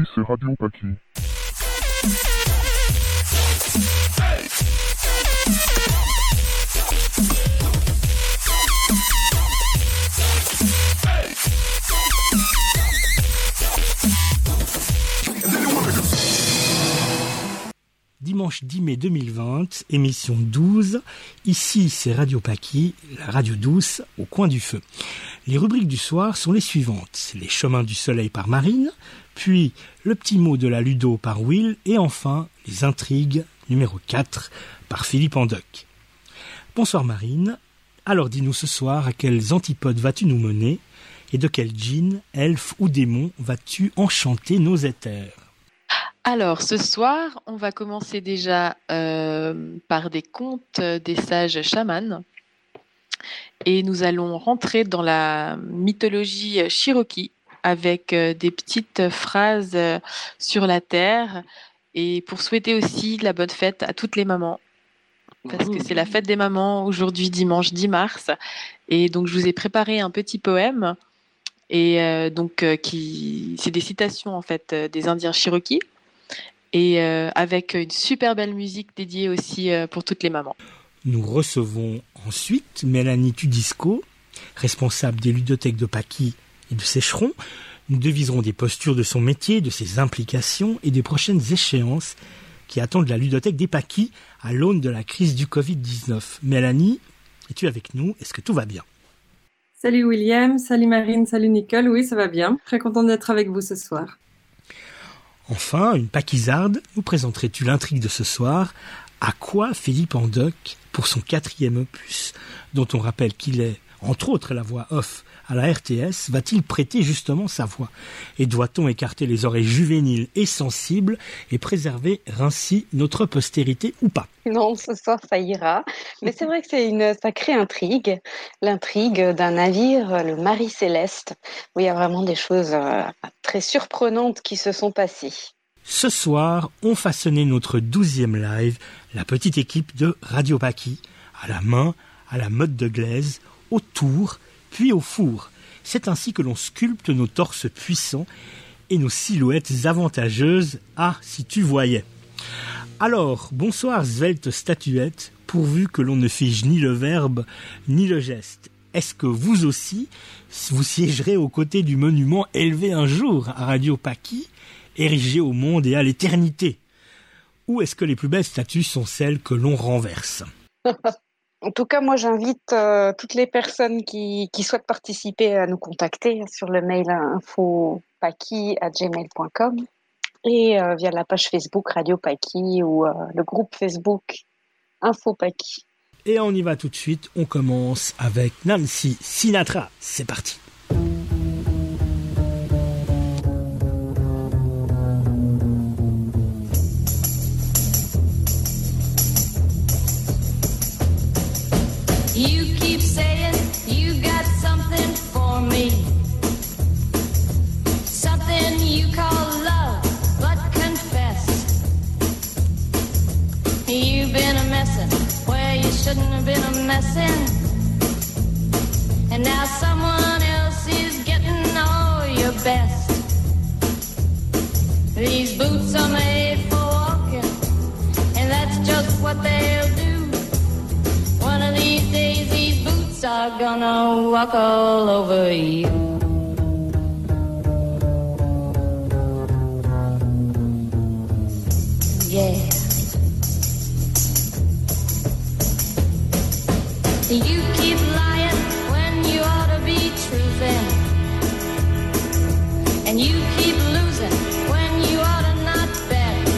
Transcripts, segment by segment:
c'est Radio Paki. Dimanche 10 mai 2020, émission 12. Ici, c'est Radio Paki, la radio douce au coin du feu. Les rubriques du soir sont les suivantes. Les chemins du soleil par Marine, puis le petit mot de la Ludo par Will, et enfin, les intrigues numéro 4 par Philippe Andoc. Bonsoir Marine. Alors dis-nous ce soir à quels antipodes vas-tu nous mener et de quel djinn, elfe ou démon vas-tu enchanter nos éthers? Alors, ce soir, on va commencer déjà par des contes des sages chamans. Et nous allons rentrer dans la mythologie Cherokee avec des petites phrases sur la terre. Et pour souhaiter aussi la bonne fête à toutes les mamans. Parce que c'est la fête des mamans aujourd'hui, dimanche 10 mars. Et donc, je vous ai préparé un petit poème. Et c'est des citations en fait des Indiens Cherokee. Et avec une super belle musique dédiée aussi pour toutes les mamans. Nous recevons ensuite Mélanie Tudisco, responsable des ludothèques de Paki et de Sécheron. Nous deviserons des postures de son métier, de ses implications et des prochaines échéances qui attendent la ludothèque des Paki à l'aune de la crise du Covid-19. Mélanie, es-tu avec nous? Est-ce que tout va bien? Salut William, salut Marine, salut Nicole. Oui, ça va bien. Très contente d'être avec vous ce soir. Enfin, une Pakizarde, nous présenterais-tu l'intrigue de ce soir? À quoi Philippe Andoc, pour son 4e opus, dont on rappelle qu'il est, entre autres, la voix off à la RTS, va-t-il prêter justement sa voix? Et doit-on écarter les oreilles juvéniles et sensibles et préserver ainsi notre postérité ou pas? Non, ce soir ça ira. Mais c'est vrai que c'est une sacrée intrigue, l'intrigue d'un navire, le Marie Céleste, où il y a vraiment des choses très surprenantes qui se sont passées. Ce soir, on façonnait notre 12e live, la petite équipe de Radio Paki, à la main, à la mode de glaise, au tour, puis au four. C'est ainsi que l'on sculpte nos torses puissants et nos silhouettes avantageuses. Ah, si tu voyais. Alors, bonsoir svelte statuette, pourvu que l'on ne fige ni le verbe ni le geste. Est-ce que vous aussi, vous siégerez aux côtés du monument élevé un jour à Radio Paki, érigé au monde et à l'éternité? Ou est-ce que les plus belles statues sont celles que l'on renverse? En tout cas, moi, j'invite toutes les personnes qui souhaitent participer à nous contacter sur le mail infopaki@gmail.com et via la page Facebook Radio Paki ou le groupe Facebook Info Paki. Et on y va tout de suite. On commence avec Nancy Sinatra. C'est parti. You keep saying you got something for me, something you call love, but confess you've been a messin' where you shouldn't have been a messin', and now someone else is getting all your best. These boots are made for walking, and that's just what they'll do. One of these days these boots are gonna walk all over you. Yeah. You keep lying when you ought to be truthing, and you keep losing when you ought to not bet.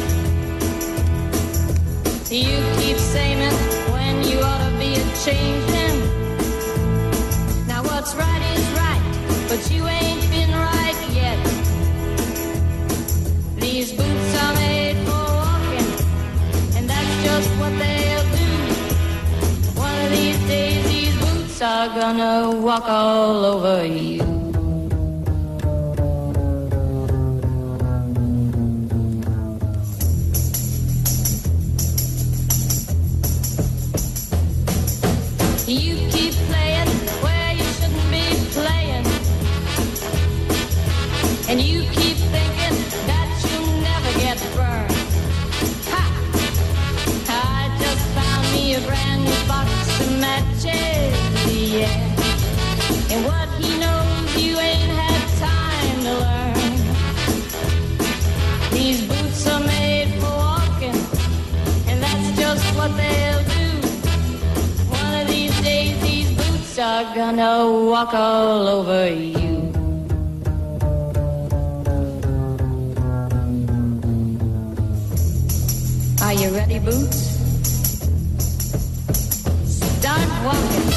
You keep saying when you ought to be a-changing. Now what's right is right, but you ain't been right yet. These boots are made for walking, and that's just what they'll do. One of these days these boots are gonna walk all over you. You keep playing where you shouldn't be playing, and you keep thinking that these boots are made for walking, and that's just what they'll do. One of these days these boots are gonna walk all over you. Are you ready, Boots? Start walking.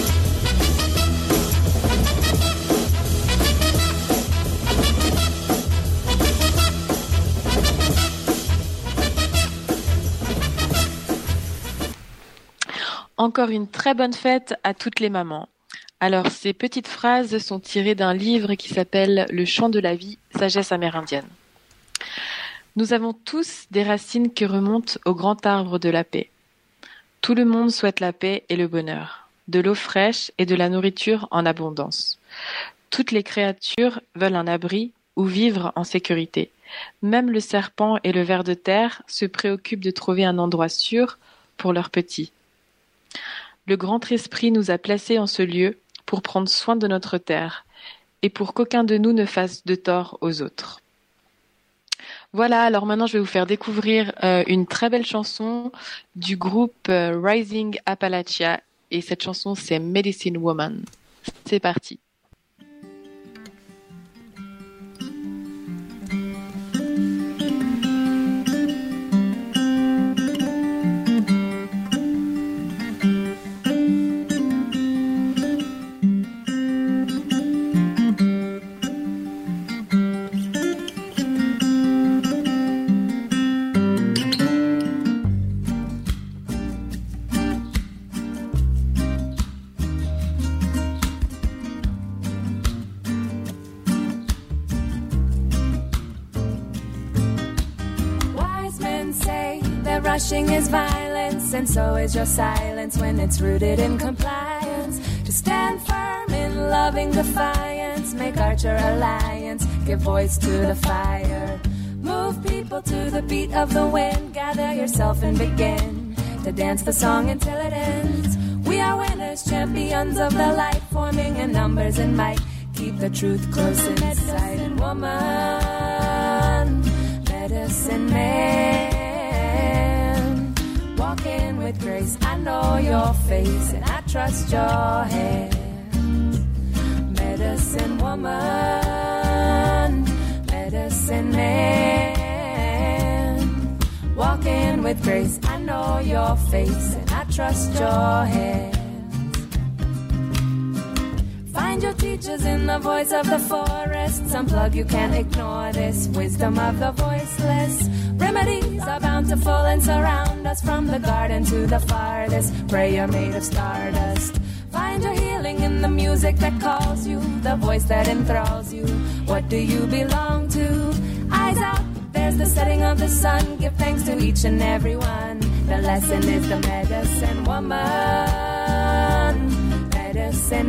Encore une très bonne fête à toutes les mamans. Alors, ces petites phrases sont tirées d'un livre qui s'appelle « Le chant de la vie, sagesse amérindienne ». Nous avons tous des racines qui remontent au grand arbre de la paix. Tout le monde souhaite la paix et le bonheur, de l'eau fraîche et de la nourriture en abondance. Toutes les créatures veulent un abri ou vivre en sécurité. Même le serpent et le ver de terre se préoccupent de trouver un endroit sûr pour leurs petits. Le grand esprit nous a placés en ce lieu pour prendre soin de notre terre et pour qu'aucun de nous ne fasse de tort aux autres. Voilà, alors maintenant je vais vous faire découvrir une très belle chanson du groupe Rising Appalachia et cette chanson c'est Medicine Woman. C'est parti. Rushing is violence, and so is your silence when it's rooted in compliance. To stand firm in loving defiance, make Archer alliance, give voice to the fire. Move people to the beat of the wind, gather yourself and begin to dance the song until it ends. We are winners, champions of the light, forming in numbers and might. Keep the truth close in sight. Medicine woman, medicine man. Walking with grace, I know your face and I trust your hands. Medicine woman, medicine man. Walking with grace, I know your face and I trust your hands. Find your teachers in the voice of the forest. Unplug, you can't ignore this wisdom of the voiceless. Remedies are bountiful and surround us from the garden to the farthest. Prayer made of stardust. Find your healing in the music that calls you, the voice that enthralls you. What do you belong to? Eyes out, there's the setting of the sun. Give thanks to each and every one. The lesson is the medicine woman, medicine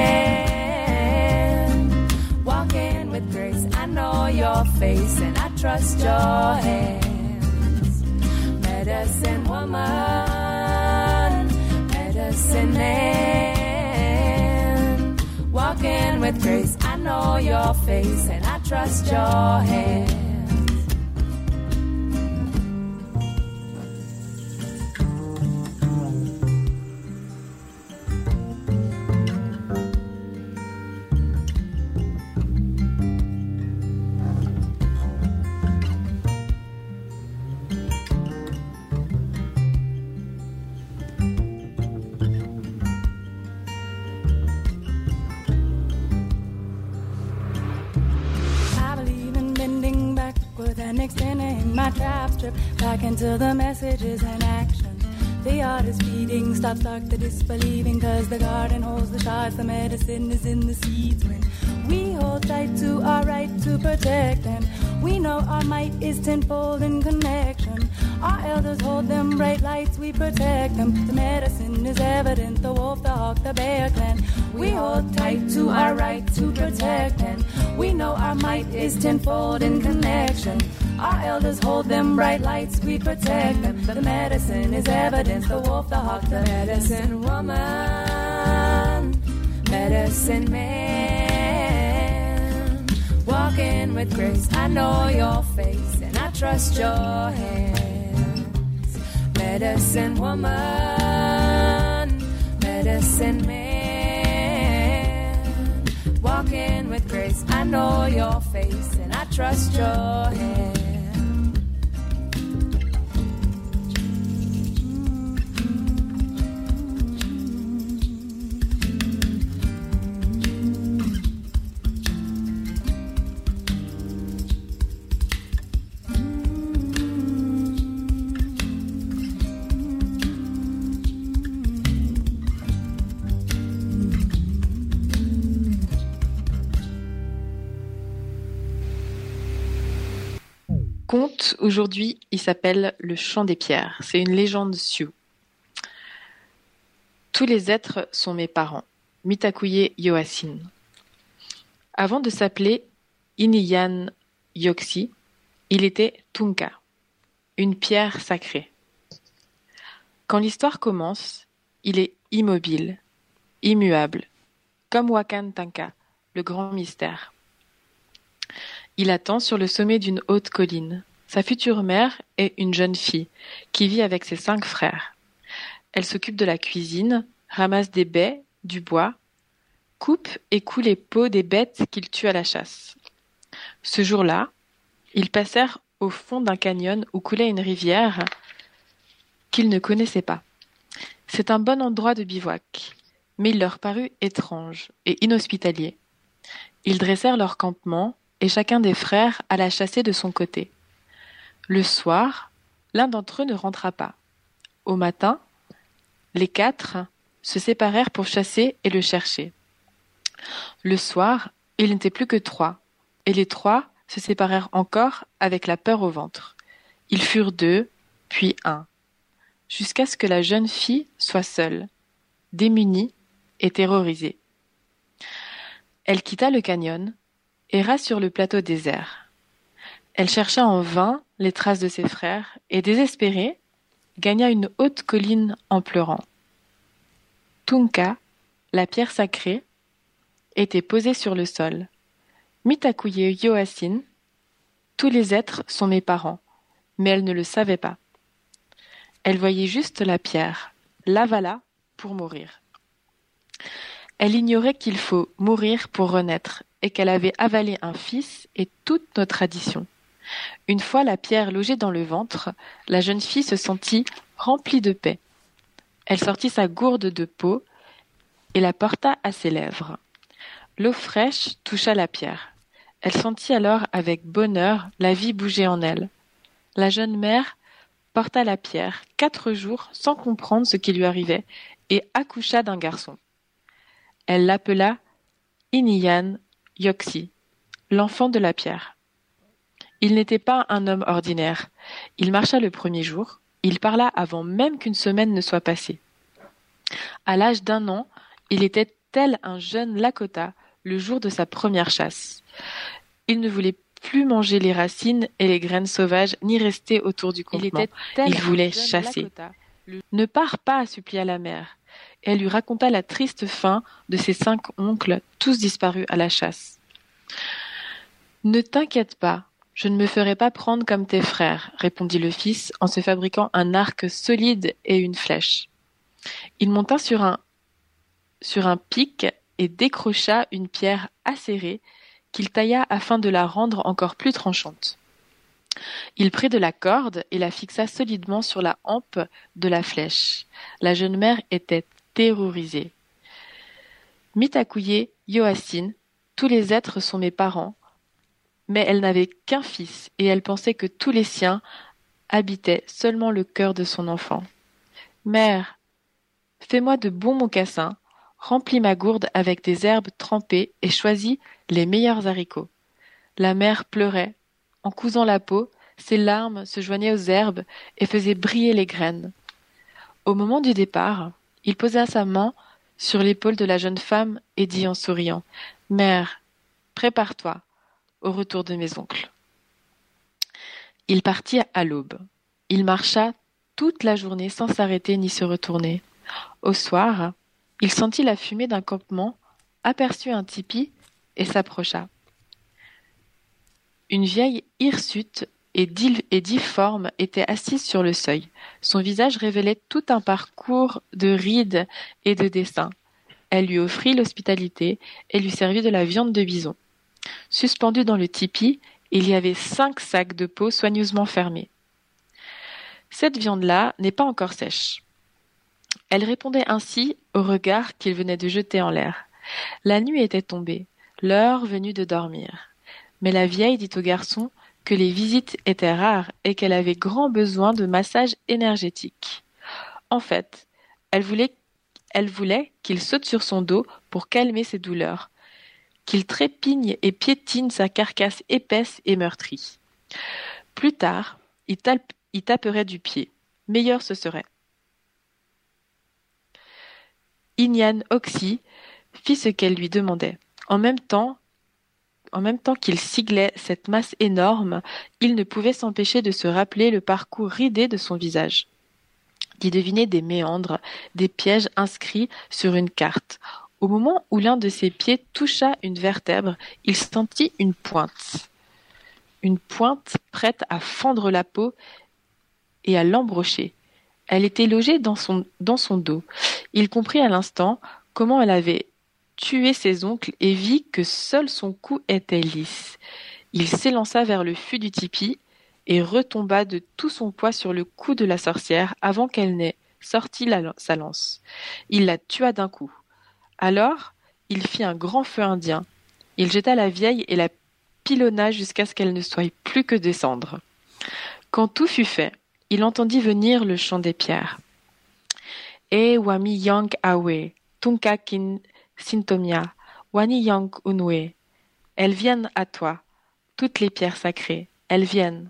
man. Walking with grace, I know your face and I trust your hands. Medicine woman, medicine man. Walking with grace, I know your face and I trust your hands. And extending my trap strip back into the messages and action. The art is feeding, stop start the disbelieving, cause the garden holds the shots, the medicine is in the seeds. When we hold tight to our right to protect, and we know our might is tenfold in connection. Our elders hold them bright lights, we protect them. The medicine is evident, the wolf, the hawk, the bear clan. We hold tight to our right to protect, and we know our might is tenfold in connection. Our elders hold them bright lights, we protect them. The medicine is evidence, the wolf, the hawk, the medicine woman, medicine man. Walking with grace, I know your face and I trust your hands. Medicine woman, medicine man, walking with grace. I know your face and I trust your hand. Conte, aujourd'hui, il s'appelle Le Chant des Pierres. C'est une légende Sioux. Tous les êtres sont mes parents. Mitakuye Yoasin. Avant de s'appeler Iniyan Yoxi, il était Tunka, une pierre sacrée. Quand l'histoire commence, il est immobile, immuable, comme Wakan Tanka, le grand mystère. Il attend sur le sommet d'une haute colline. Sa future mère est une jeune fille qui vit avec ses 5 frères. Elle s'occupe de la cuisine, ramasse des baies, du bois, coupe et coud les peaux des bêtes qu'il tue à la chasse. Ce jour-là, ils passèrent au fond d'un canyon où coulait une rivière qu'ils ne connaissaient pas. C'est un bon endroit de bivouac, mais il leur parut étrange et inhospitalier. Ils dressèrent leur campement et chacun des frères alla chasser de son côté. Le soir, l'un d'entre eux ne rentra pas. Au matin, les 4 se séparèrent pour chasser et le chercher. Le soir, il n'était plus que 3, et les 3 se séparèrent encore avec la peur au ventre. Ils furent 2, puis 1, jusqu'à ce que la jeune fille soit seule, démunie et terrorisée. Elle quitta le canyon, erra sur le plateau désert. Elle chercha en vain les traces de ses frères et, désespérée, gagna une haute colline en pleurant. Tunka, la pierre sacrée, était posée sur le sol. Mitakuye Yoasin, tous les êtres sont mes parents, mais elle ne le savait pas. Elle voyait juste la pierre, l'avala pour mourir. Elle ignorait qu'il faut mourir pour renaître et qu'elle avait avalé un fils et toutes nos traditions. Une fois la pierre logée dans le ventre, la jeune fille se sentit remplie de paix. Elle sortit sa gourde de peau et la porta à ses lèvres. L'eau fraîche toucha la pierre. Elle sentit alors avec bonheur la vie bouger en elle. La jeune mère porta la pierre 4 jours sans comprendre ce qui lui arrivait et accoucha d'un garçon. Elle l'appela Iniyan Yoxi, l'enfant de la pierre. Il n'était pas un homme ordinaire. Il marcha le premier jour. Il parla avant même qu'une semaine ne soit passée. À l'âge d'1 an, il était tel un jeune Lakota le jour de sa première chasse. Il ne voulait plus manger les racines et les graines sauvages, ni rester autour du campement. Il voulait chasser. Ne pars pas, supplia la mère. Et elle lui raconta la triste fin de ses 5 oncles, tous disparus à la chasse. Ne t'inquiète pas, je ne me ferai pas prendre comme tes frères, répondit le fils en se fabriquant un arc solide et une flèche. Il monta sur un pic et décrocha une pierre acérée qu'il tailla afin de la rendre encore plus tranchante. Il prit de la corde et la fixa solidement sur la hampe de la flèche. La jeune mère était terrorisée. Mitakuye Yoasin, tous les êtres sont mes parents, mais elle n'avait qu'un fils et elle pensait que tous les siens habitaient seulement le cœur de son enfant. Mère, fais-moi de bons mocassins, remplis ma gourde avec des herbes trempées et choisis les meilleurs haricots. La mère pleurait. En cousant la peau, ses larmes se joignaient aux herbes et faisaient briller les graines. Au moment du départ, il posa sa main sur l'épaule de la jeune femme et dit en souriant « Mère, prépare-toi au retour de mes oncles. » Il partit à l'aube. Il marcha toute la journée sans s'arrêter ni se retourner. Au soir, il sentit la fumée d'un campement, aperçut un tipi et s'approcha. Une vieille hirsute et difforme était assise sur le seuil. Son visage révélait tout un parcours de rides et de dessins. Elle lui offrit l'hospitalité et lui servit de la viande de bison. Suspendu dans le tipi, il y avait 5 sacs de peau soigneusement fermés. Cette viande-là n'est pas encore sèche. Elle répondait ainsi au regard qu'il venait de jeter en l'air. La nuit était tombée, l'heure venue de dormir. Mais la vieille dit au garçon que les visites étaient rares et qu'elle avait grand besoin de massage énergétique. En fait, elle voulait qu'il saute sur son dos pour calmer ses douleurs, qu'il trépigne et piétine sa carcasse épaisse et meurtrie. Plus tard, il taperait du pied. Meilleur ce serait. Inyan Oxy fit ce qu'elle lui demandait. En même temps qu'il siglait cette masse énorme, il ne pouvait s'empêcher de se rappeler le parcours ridé de son visage, d'y deviner des méandres, des pièges inscrits sur une carte. Au moment où l'un de ses pieds toucha une vertèbre, il sentit une pointe prête à fendre la peau et à l'embrocher. Elle était logée dans son dos. Il comprit à l'instant comment elle avait tué ses oncles et vit que seul son cou était lisse. Il s'élança vers le fût du tipi et retomba de tout son poids sur le cou de la sorcière avant qu'elle n'ait sorti sa lance. Il la tua d'un coup. Alors, il fit un grand feu indien. Il jeta la vieille et la pilonna jusqu'à ce qu'elle ne soit plus que des cendres. Quand tout fut fait, il entendit venir le chant des pierres. E wami yang awe, tunkakin sintomia, wani yang unwe. Elles viennent à toi, toutes les pierres sacrées, elles viennent.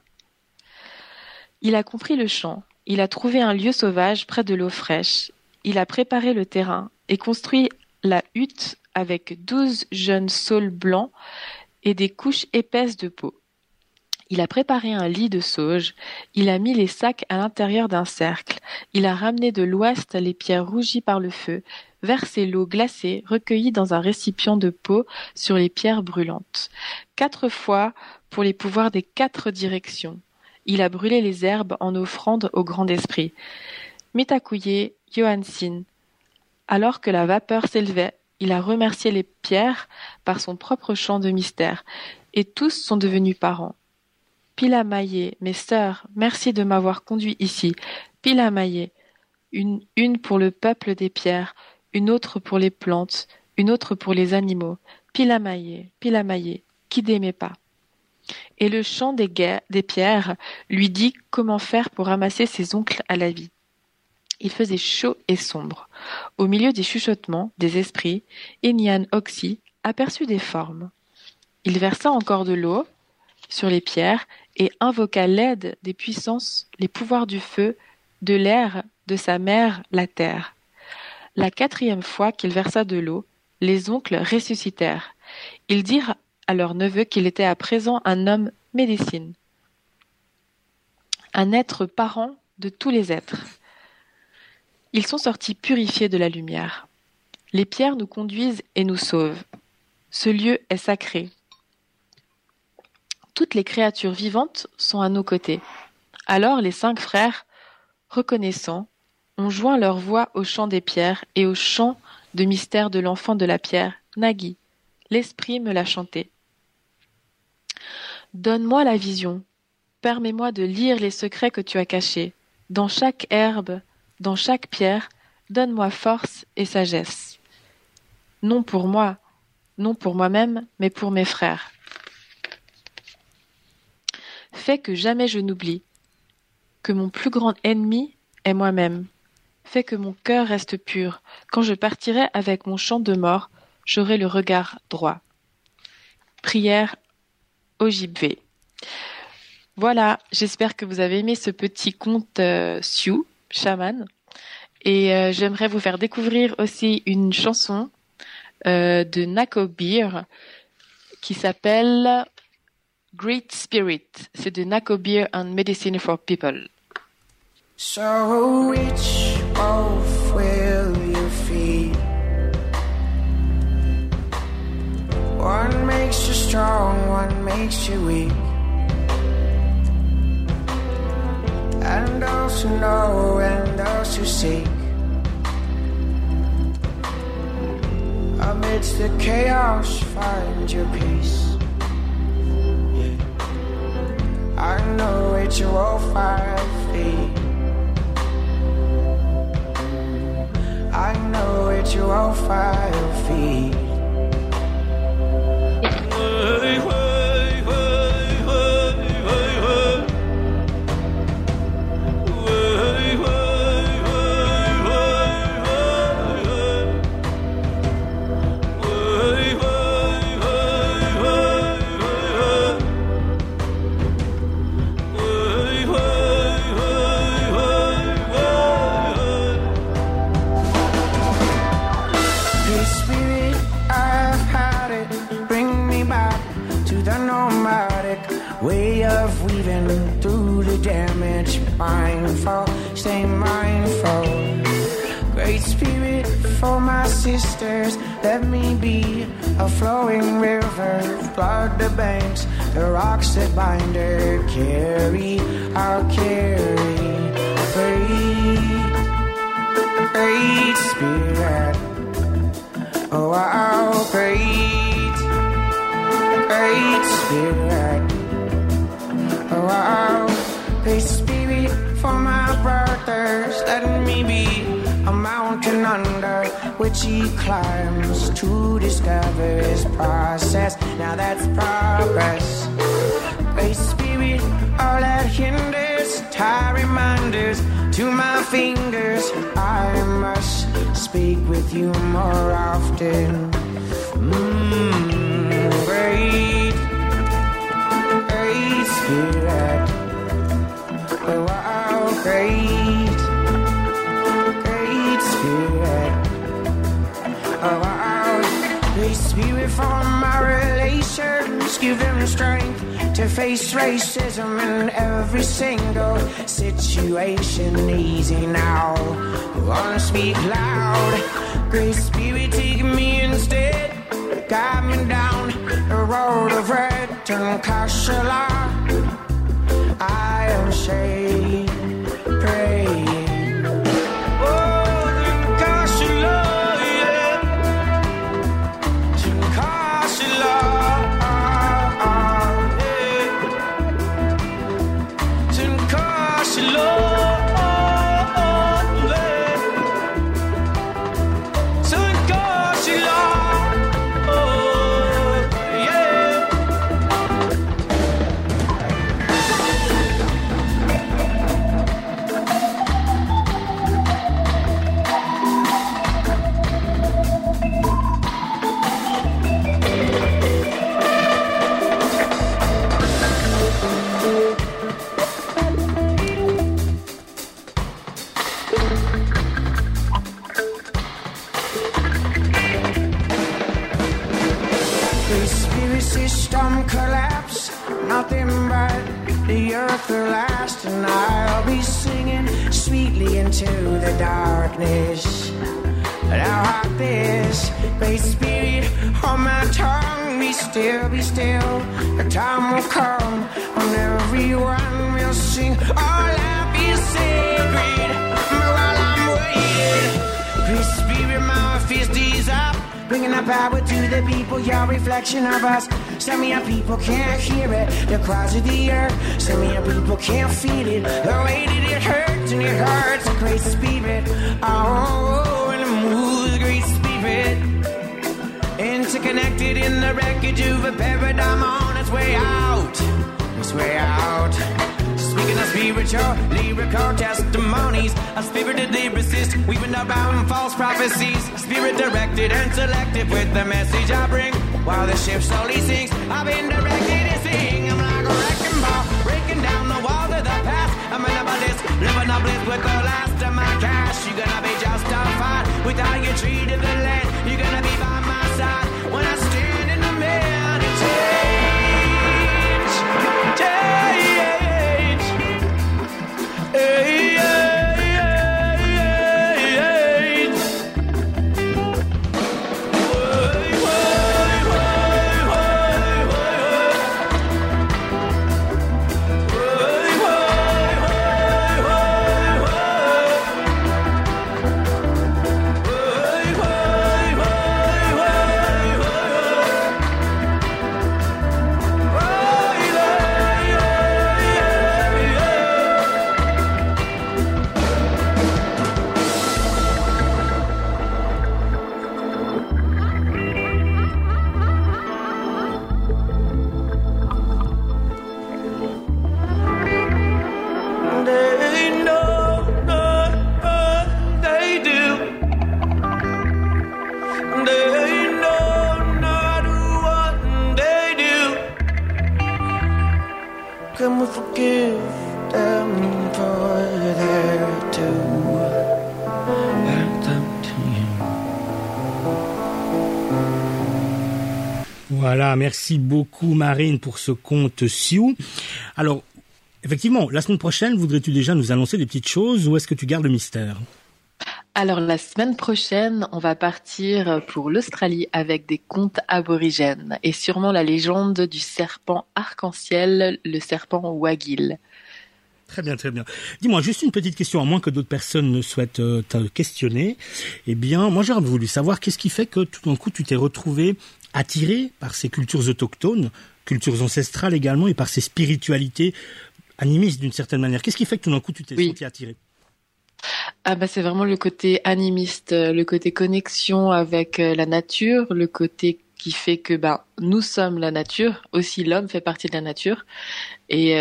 Il a compris le chant, il a trouvé un lieu sauvage près de l'eau fraîche, il a préparé le terrain et construit la hutte avec 12 jeunes saules blancs et des couches épaisses de peau. Il a préparé un lit de sauge, il a mis les sacs à l'intérieur d'un cercle, il a ramené de l'ouest les pierres rougies par le feu, versé l'eau glacée recueillie dans un récipient de peau sur les pierres brûlantes. 4 fois pour les pouvoirs des 4 directions. Il a brûlé les herbes en offrande au grand esprit. Mitakuye Yohansin. Alors que la vapeur s'élevait, il a remercié les pierres par son propre chant de mystère, et tous sont devenus parents. Pilamaye, mes sœurs, merci de m'avoir conduit ici. Pilamaye, une pour le peuple des pierres, une autre pour les plantes, une autre pour les animaux. Pilamaye, guidez mes pas. Et le chant des pierres lui dit comment faire pour ramasser ses oncles à la vie. Il faisait chaud et sombre. Au milieu des chuchotements, des esprits, Inyan Oxy aperçut des formes. Il versa encore de l'eau sur les pierres et invoqua l'aide des puissances, les pouvoirs du feu, de l'air, de sa mère, la terre. La 4e fois qu'il versa de l'eau, les oncles ressuscitèrent. Ils dirent à leur neveu qu'il était à présent un homme médecine, un être parent de tous les êtres. Ils sont sortis purifiés de la lumière. Les pierres nous conduisent et nous sauvent. Ce lieu est sacré. Toutes les créatures vivantes sont à nos côtés. Alors les 5 frères, reconnaissants, ont joint leur voix au chant des pierres et au chant de mystère de l'enfant de la pierre, Nagi. L'esprit me l'a chanté. Donne-moi la vision. Permets-moi de lire les secrets que tu as cachés. Dans chaque herbe, dans chaque pierre, donne-moi force et sagesse. Non pour moi, non pour moi-même, mais pour mes frères. Fais que jamais je n'oublie que mon plus grand ennemi est moi-même. Fais que mon cœur reste pur. Quand je partirai avec mon chant de mort, j'aurai le regard droit. Prière Ojibwe. Voilà, j'espère que vous avez aimé ce petit conte Sioux, chaman. Et j'aimerais vous faire découvrir aussi une chanson de Nako Beer qui s'appelle Great Spirit. C'est de Nako Beer and Medicine for People. So which wolf will you feed? One makes you strong, one makes you weak. those who know and those who seek. Amidst the chaos, find your peace. Yeah. I know it's your 5 feet. I know it's your 5 feet. Way of weaving through the damage, mindful, stay mindful. Great Spirit, for my sisters, let me be a flowing river, flood the banks, the rocks that bind her, carry, I'll carry. Great Spirit, oh, I'll great Spirit. Oh, wow. Great Spirit, for my brothers, let me be a mountain under which he climbs to discover his process. Now that's progress. Great Spirit, all that hinders, tie reminders to my fingers. I must speak with you more often. Great Spirit, oh, wow, great Spirit, oh, wow, Great Spirit, for my relations, give them strength to face racism in every single situation. Easy now, wanna speak loud. Great Spirit, take me instead, guide me down the road of red and Kashala. I am shade praying. Oh, Kashala, yeah. Kashala, yeah. Kashala. Collapse, nothing but the earth will last, and I'll be singing sweetly into the darkness. Now hot this Great Spirit on my tongue, be still, be still. The time will come when everyone will sing, all life is sacred. While I'm waiting, Great Spirit, my fist is up, bringing the power to the people, your reflection of us. Some of your people can't hear it, the cries of the earth. Some of your people can't feel it, the way that it hurts, and it hurts. Great Spirit, oh, and it moves, Great Spirit. Interconnected in the wreckage of a paradigm on its way out. Its way out. Speaking of spiritual, lyrical testimonies, a spirited lyricist, weaving around false prophecies. Spirit directed and selective with the message I bring. While the ship slowly sinks, I've been directed to sing. I'm like a wrecking ball, breaking down the walls of the past. I'm in a bliss, living a bliss with the last of my cash. You're gonna be justified with how you treated the land. You're gonna be by my side when I stand in the mirror to change. Change. Hey, yeah. give them for their due. Let them to you. Voilà, merci beaucoup Marine pour ce conte Sioux. Alors, effectivement, la semaine prochaine, voudrais-tu déjà nous annoncer des petites choses ou est-ce que tu gardes le mystère ? Alors la semaine prochaine, on va partir pour l'Australie avec des contes aborigènes et sûrement la légende du serpent arc-en-ciel, le serpent Wagil. Très bien, très bien. Dis-moi, juste une petite question, à moins que d'autres personnes ne souhaitent te questionner. Eh bien, moi j'aurais voulu savoir qu'est-ce qui fait que tout d'un coup tu t'es retrouvé attiré par ces cultures autochtones, cultures ancestrales également, et par ces spiritualités animistes d'une certaine manière. Qu'est-ce qui fait que tout d'un coup tu t'es senti attiré ? Ah bah c'est vraiment le côté animiste, le côté connexion avec la nature, le côté qui fait que nous sommes la nature, aussi l'homme fait partie de la nature et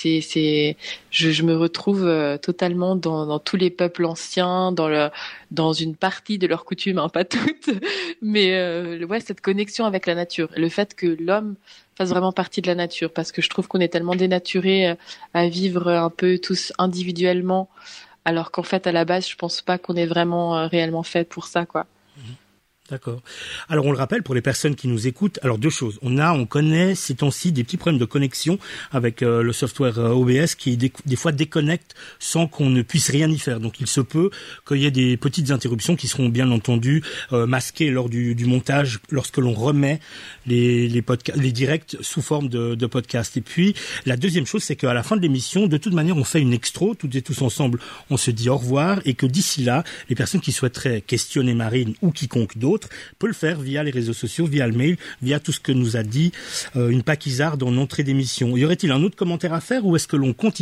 je me retrouve totalement dans tous les peuples anciens, dans une partie de leurs coutumes, hein, pas toutes, mais ouais, cette connexion avec la nature, le fait que l'homme fasse vraiment partie de la nature, parce que je trouve qu'on est tellement dénaturés à vivre un peu tous individuellement. Alors qu'en fait, à la base, je pense pas qu'on est vraiment réellement fait pour ça, quoi. D'accord. Alors, on le rappelle pour les personnes qui nous écoutent. Alors, deux choses. On connaît ces temps-ci des petits problèmes de connexion avec le software OBS qui des fois déconnecte sans qu'on ne puisse rien y faire. Donc, il se peut qu'il y ait des petites interruptions qui seront bien entendu masquées lors du montage lorsque l'on remet les directs sous forme de podcast. Et puis, la deuxième chose, c'est qu'à la fin de l'émission, de toute manière, on fait une extra, toutes et tous ensemble, on se dit au revoir et que d'ici là, les personnes qui souhaiteraient questionner Marine ou quiconque d'autre peut le faire via les réseaux sociaux, via le mail, via tout ce que nous a dit une Paquisarde en entrée d'émission. Y aurait-il un autre commentaire à faire ou est-ce que l'on continue ?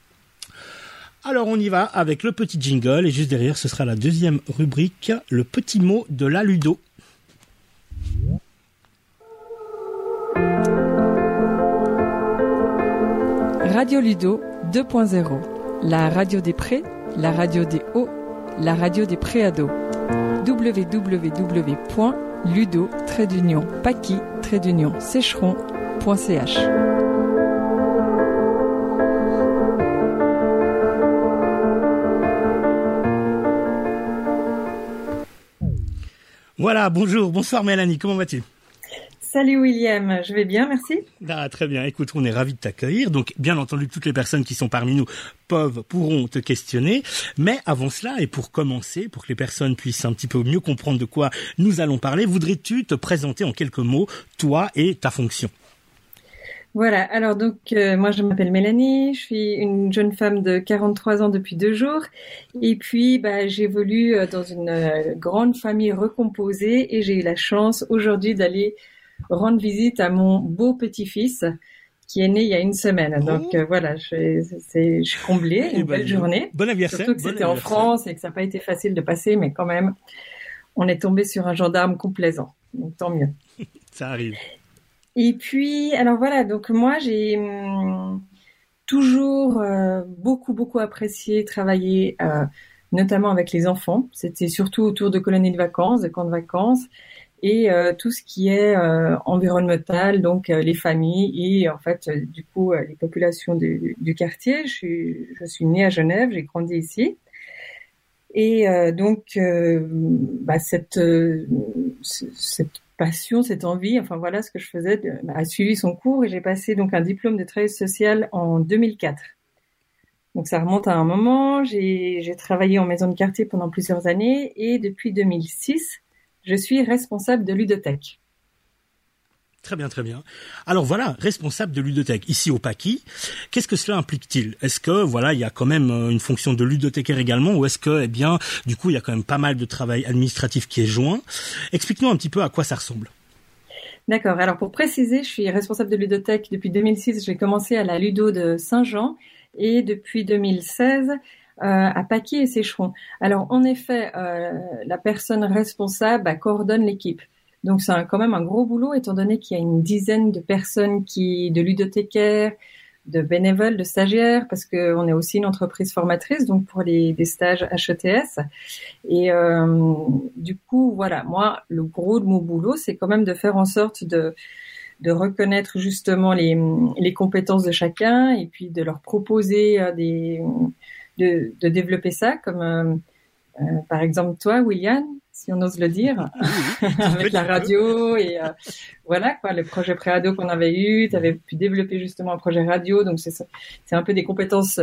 Alors on y va avec le petit jingle et juste derrière ce sera la deuxième rubrique, le petit mot de la Ludo. Radio Ludo 2.0, la radio des prés, la radio des hauts, la radio des préados. www.ludo-paki-sécheron.ch. Voilà, bonsoir Mélanie, comment vas-tu ? Salut William, je vais bien, merci. Ah, très bien, écoute, on est ravis de t'accueillir. Donc, bien entendu, toutes les personnes qui sont parmi nous pourront te questionner. Mais avant cela, et pour commencer, pour que les personnes puissent un petit peu mieux comprendre de quoi nous allons parler, voudrais-tu te présenter en quelques mots, toi et ta fonction ? Voilà, alors donc moi je m'appelle Mélanie, je suis une jeune femme de 43 ans depuis 2 jours et puis j'évolue dans une grande famille recomposée et j'ai eu la chance aujourd'hui d'aller rendre visite à mon beau petit-fils qui est né il y a 1 semaine. Donc voilà, je suis comblée, une belle journée. Bon anniversaire. Surtout que c'était en France et que ça n'a pas été facile de passer, mais quand même, on est tombé sur un gendarme complaisant. Donc tant mieux. Ça arrive. Et puis, alors voilà, donc moi j'ai toujours beaucoup apprécié travailler notamment avec les enfants. C'était surtout autour de colonies de vacances, de camps de vacances et tout ce qui est environnemental, donc les familles et en fait du coup les populations du quartier. Je suis née à Genève, j'ai grandi ici. Et donc cette passion, cette envie, enfin voilà ce que je faisais, a suivi son cours et j'ai passé donc un diplôme de travail social en 2004. Donc ça remonte à un moment, j'ai travaillé en maison de quartier pendant plusieurs années et depuis 2006, je suis responsable de ludothèque. Très bien, très bien. Alors voilà, responsable de ludothèque ici au Paki. Qu'est-ce que cela implique-t-il ? Est-ce que voilà, il y a quand même une fonction de ludothécaire également, ou est-ce que, du coup, il y a quand même pas mal de travail administratif qui est joint ? Explique-nous un petit peu à quoi ça ressemble. D'accord. Alors pour préciser, je suis responsable de ludothèque depuis 2006. J'ai commencé à la Ludo de Saint-Jean et depuis 2016 à Paki et Sécheron. Alors en effet, la personne responsable coordonne l'équipe. Donc c'est quand même un gros boulot étant donné qu'il y a une dizaine de personnes de ludothécaires, de bénévoles, de stagiaires, parce que on est aussi une entreprise formatrice, donc pour des stages HETS. Et du coup, voilà, moi, le gros de mon boulot, c'est quand même de faire en sorte de reconnaître justement les compétences de chacun et puis de leur proposer de développer ça, comme par exemple toi, William, si on ose le dire, avec la radio et voilà quoi, le projet pré-ado qu'on avait eu, tu avais pu développer justement un projet radio, donc c'est un peu des compétences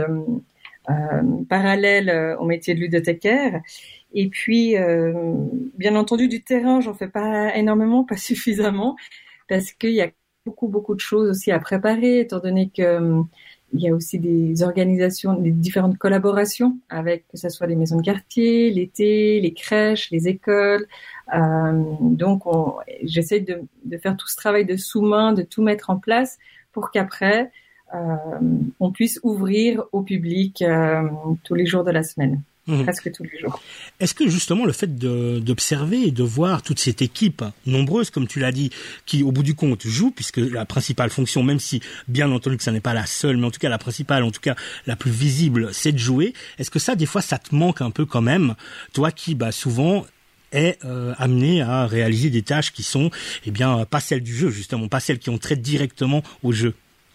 parallèles au métier de ludothécaire. Et puis, bien entendu, du terrain, j'en fais pas énormément, pas suffisamment, parce qu'il y a beaucoup de choses aussi à préparer, étant donné que il y a aussi des organisations, des différentes collaborations avec, que ce soit les maisons de quartier, l'été, les crèches, les écoles. Donc, j'essaie de faire tout ce travail de sous-main, de tout mettre en place pour qu'après, on puisse ouvrir au public tous les jours de la semaine. Presque tous les jours. Est-ce que justement le fait d'observer et de voir toute cette équipe nombreuse, comme tu l'as dit, qui au bout du compte joue, puisque la principale fonction, même si bien entendu que ça n'est pas la seule, mais en tout cas la principale, en tout cas la plus visible, c'est de jouer, est-ce que ça des fois ça te manque un peu quand même, toi qui souvent est amené à réaliser des tâches qui sont pas celles du jeu justement, pas celles qui ont trait directement au jeu?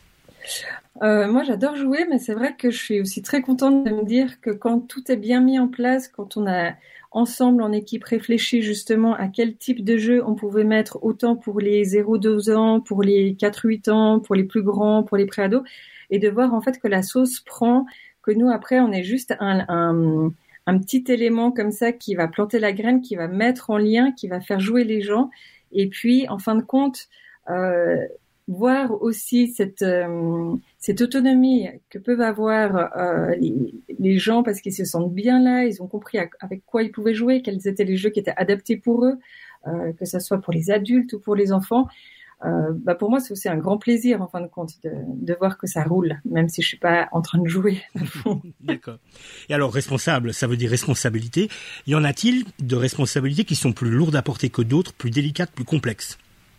Moi, j'adore jouer, mais c'est vrai que je suis aussi très contente de me dire que quand tout est bien mis en place, quand on a ensemble en équipe réfléchi justement à quel type de jeu on pouvait mettre, autant pour les 0-12 ans, pour les 4-8 ans, pour les plus grands, pour les pré-ados, et de voir en fait que la sauce prend, que nous après on est juste un petit élément comme ça qui va planter la graine, qui va mettre en lien, qui va faire jouer les gens, et puis en fin de compte, voir aussi cette autonomie que peuvent avoir les gens parce qu'ils se sentent bien là, ils ont compris avec quoi ils pouvaient jouer, quels étaient les jeux qui étaient adaptés pour eux, que ça soit pour les adultes ou pour les enfants. Pour moi, c'est aussi un grand plaisir en fin de compte de voir que ça roule, même si je suis pas en train de jouer. D'accord. Et alors responsable, ça veut dire responsabilité. Y en a-t-il de responsabilités qui sont plus lourdes à porter que d'autres, plus délicates, plus complexes?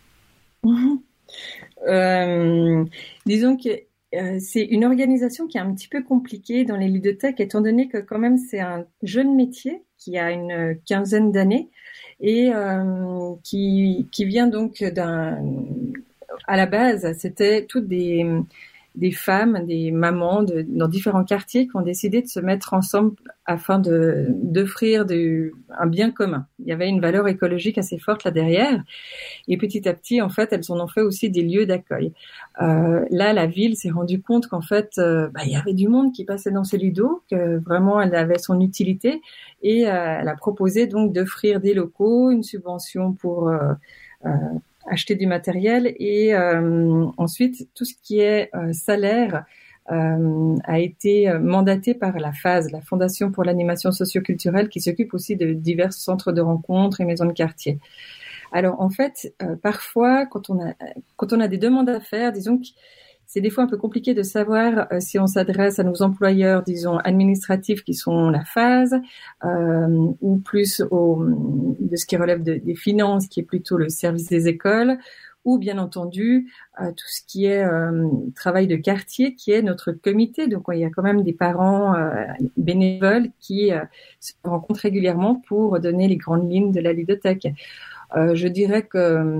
Disons que c'est une organisation qui est un petit peu compliquée dans les ludothèques, étant donné que quand même c'est un jeune métier qui a une quinzaine d'années et qui vient donc à la base, c'était toutes des femmes, des mamans dans différents quartiers qui ont décidé de se mettre ensemble afin d'offrir un bien commun. Il y avait une valeur écologique assez forte là derrière. Et petit à petit, en fait, elles en ont fait aussi des lieux d'accueil. Là, la ville s'est rendue compte qu'en fait, il y avait du monde qui passait dans ces ludos, que vraiment elle avait son utilité. Et elle a proposé donc d'offrir des locaux, une subvention pour acheter du matériel et ensuite tout ce qui est salaire a été mandaté par la FAS, la Fondation pour l'animation socioculturelle, qui s'occupe aussi de divers centres de rencontres et maisons de quartier. Alors en fait, parfois quand on a des demandes à faire, disons que c'est des fois un peu compliqué de savoir si on s'adresse à nos employeurs, disons, administratifs qui sont la phase, ou plus de ce qui relève des finances, qui est plutôt le service des écoles, ou bien entendu tout ce qui est travail de quartier, qui est notre comité. Donc il y a quand même des parents bénévoles qui se rencontrent régulièrement pour donner les grandes lignes de la ludothèque. Je dirais que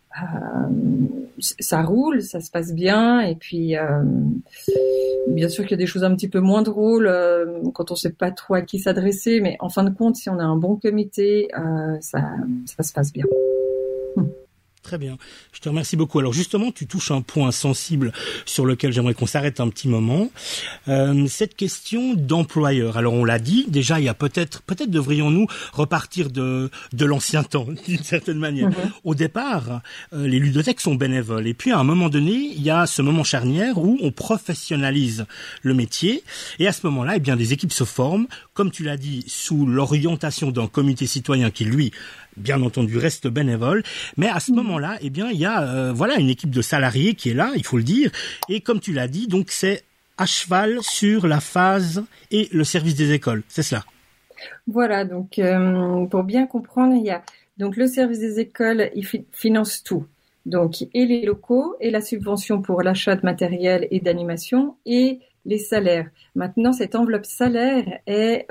ça roule, ça se passe bien, et puis bien sûr qu'il y a des choses un petit peu moins drôles quand on sait pas trop à qui s'adresser, mais en fin de compte, si on a un bon comité, ça se passe bien. Très bien, je te remercie beaucoup. Alors justement, tu touches un point sensible sur lequel j'aimerais qu'on s'arrête un petit moment. Cette question d'employeur. Alors on l'a dit, déjà il y a peut-être devrions-nous repartir de l'ancien temps d'une certaine manière. Au départ, les ludothèques sont bénévoles et puis à un moment donné, il y a ce moment charnière où on professionnalise le métier et à ce moment-là, des équipes se forment, comme tu l'as dit, sous l'orientation d'un comité citoyen qui lui, bien entendu, reste bénévole, mais à ce moment-là, il y a une équipe de salariés qui est là, il faut le dire, et comme tu l'as dit, donc c'est à cheval sur la phase et le service des écoles, c'est cela. Voilà, donc pour bien comprendre, il y a donc le service des écoles, il finance tout, donc et les locaux et la subvention pour l'achat de matériel et d'animation et les salaires. Maintenant, cette enveloppe salaire est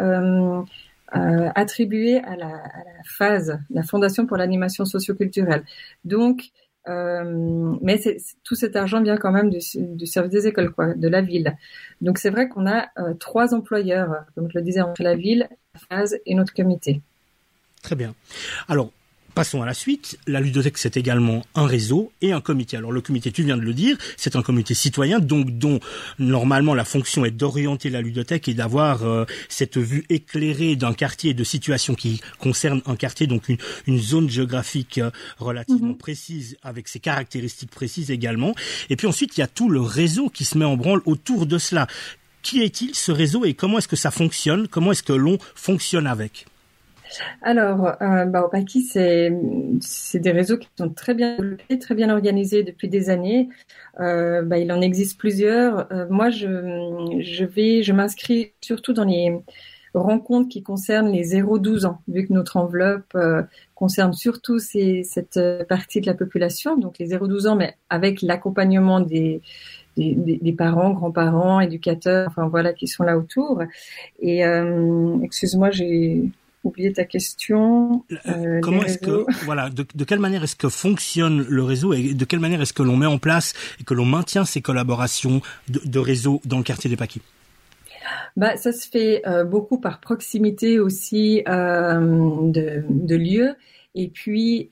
attribuée à la phase, la Fondation pour l'animation socioculturelle. Donc, Mais tout cet argent vient quand même du service des écoles, quoi, de la ville. Donc c'est vrai qu'on a 3 employeurs, comme je le disais, entre la ville, la phase et notre comité. Très bien. Alors, passons à la suite. La ludothèque, c'est également un réseau et un comité. Alors, le comité, tu viens de le dire, c'est un comité citoyen, donc dont normalement la fonction est d'orienter la ludothèque et d'avoir cette vue éclairée d'un quartier, de situation qui concerne un quartier, donc une zone géographique relativement précise, avec ses caractéristiques précises également. Et puis ensuite, il y a tout le réseau qui se met en branle autour de cela. Qui est-il, ce réseau, et comment est-ce que ça fonctionne? Comment est-ce que l'on fonctionne avec? Alors, au Pâquis, c'est des réseaux qui sont très bien développés, très bien organisés depuis des années. Il en existe plusieurs. Moi, je m'inscris surtout dans les rencontres qui concernent les 0-12 ans, vu que notre enveloppe concerne surtout cette partie de la population, donc les 0-12 ans, mais avec l'accompagnement des parents, grands-parents, éducateurs, enfin voilà, qui sont là autour. Et excuse-moi, j'ai oublié ta question. Comment est-ce que, voilà, de quelle manière est-ce que fonctionne le réseau et de quelle manière est-ce que l'on met en place et que l'on maintient ces collaborations de réseau dans le quartier des Pâquis? Ça se fait beaucoup par proximité aussi de lieux, et puis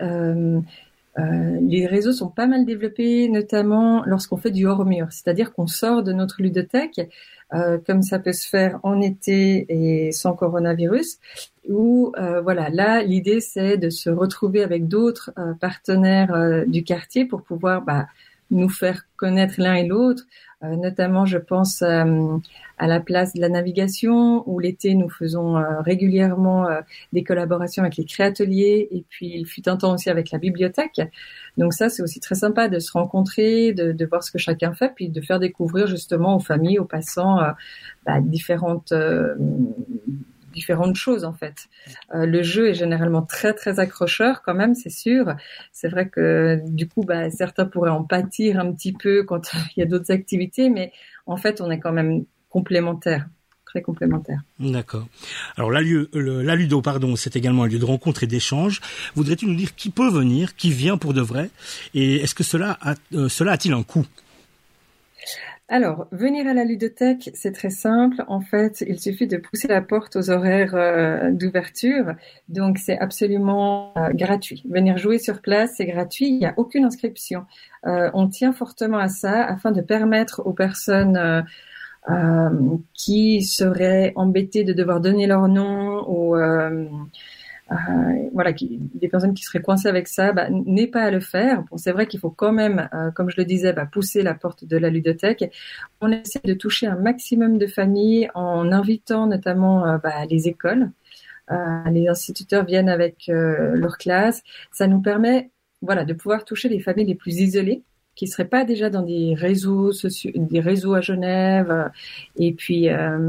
les réseaux sont pas mal développés, notamment lorsqu'on fait du hors-mur, c'est-à-dire qu'on sort de notre ludothèque, comme ça peut se faire en été et sans coronavirus, où là l'idée c'est de se retrouver avec d'autres partenaires du quartier pour pouvoir nous faire connaître l'un et l'autre. Notamment, je pense à la place de la navigation, où l'été, nous faisons régulièrement des collaborations avec les créateliers, et puis il fut un temps aussi avec la bibliothèque. Donc ça, c'est aussi très sympa de se rencontrer, de voir ce que chacun fait, puis de faire découvrir justement aux familles, aux passants, différentes choses en fait. Le jeu est généralement très très accrocheur quand même, c'est sûr. C'est vrai que du coup, certains pourraient en pâtir un petit peu quand il y a d'autres activités, mais en fait, on est quand même complémentaires, très complémentaires. D'accord. Alors la Ludo, c'est également un lieu de rencontre et d'échange. Voudrais-tu nous dire qui peut venir, qui vient pour de vrai, et est-ce que cela a-t-il un coût? Alors, venir à la ludothèque, c'est très simple. En fait, il suffit de pousser la porte aux horaires d'ouverture. Donc, c'est absolument gratuit. Venir jouer sur place, c'est gratuit. Il n'y a aucune inscription. On tient fortement à ça afin de permettre aux personnes qui seraient embêtées de devoir donner leur nom ou des personnes qui seraient coincées avec ça, n'aient pas à le faire. Bon, c'est vrai qu'il faut quand même, comme je le disais, pousser la porte de la ludothèque. On essaie de toucher un maximum de familles en invitant notamment les écoles. Les instituteurs viennent avec leur classe. Ça nous permet, de pouvoir toucher les familles les plus isolées, qui seraient pas déjà dans des réseaux sociaux, des réseaux à Genève. Et puis,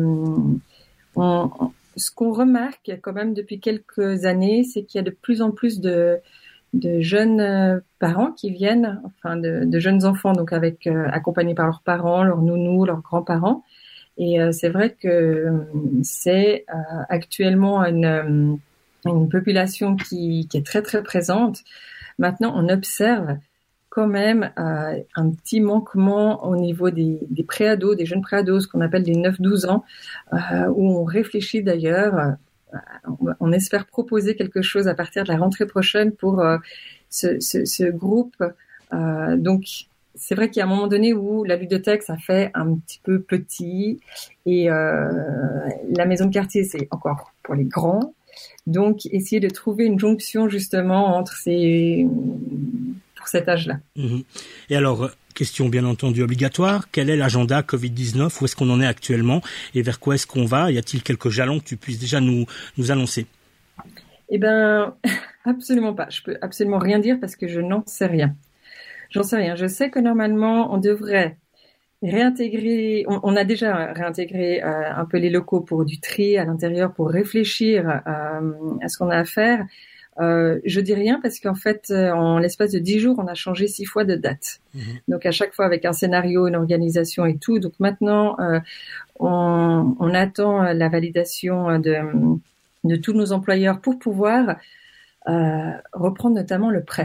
ce qu'on remarque quand même depuis quelques années, c'est qu'il y a de plus en plus de jeunes parents qui viennent, de jeunes enfants, donc accompagnés par leurs parents, leurs nounous, leurs grands-parents. Et c'est vrai que c'est actuellement une population qui est très très présente. Maintenant, on observe quand même un petit manquement au niveau des préados, des jeunes préados, ce qu'on appelle des 9-12 ans, où on réfléchit d'ailleurs, on espère proposer quelque chose à partir de la rentrée prochaine pour ce groupe. Donc, c'est vrai qu'il y a un moment donné où la ludothèque, ça fait un petit peu petit, et la maison de quartier, c'est encore pour les grands. Donc, essayer de trouver une jonction justement entre pour cet âge-là. Et alors, question bien entendu obligatoire, quel est l'agenda Covid-19? Où est-ce qu'on en est actuellement et vers quoi est-ce qu'on va? Y a-t-il quelques jalons que tu puisses déjà nous annoncer? Eh ben, absolument pas. Je peux absolument rien dire parce que je n'en sais rien. J'en sais rien. Je sais que normalement, on devrait réintégrer, on a déjà réintégré un peu les locaux pour du tri à l'intérieur, pour réfléchir à ce qu'on a à faire. Je dis rien parce qu'en fait, en l'espace de 10 jours, on a changé 6 fois de date. Donc à chaque fois avec un scénario, une organisation et tout. Donc maintenant, on attend la validation de tous nos employeurs pour pouvoir reprendre notamment le prêt.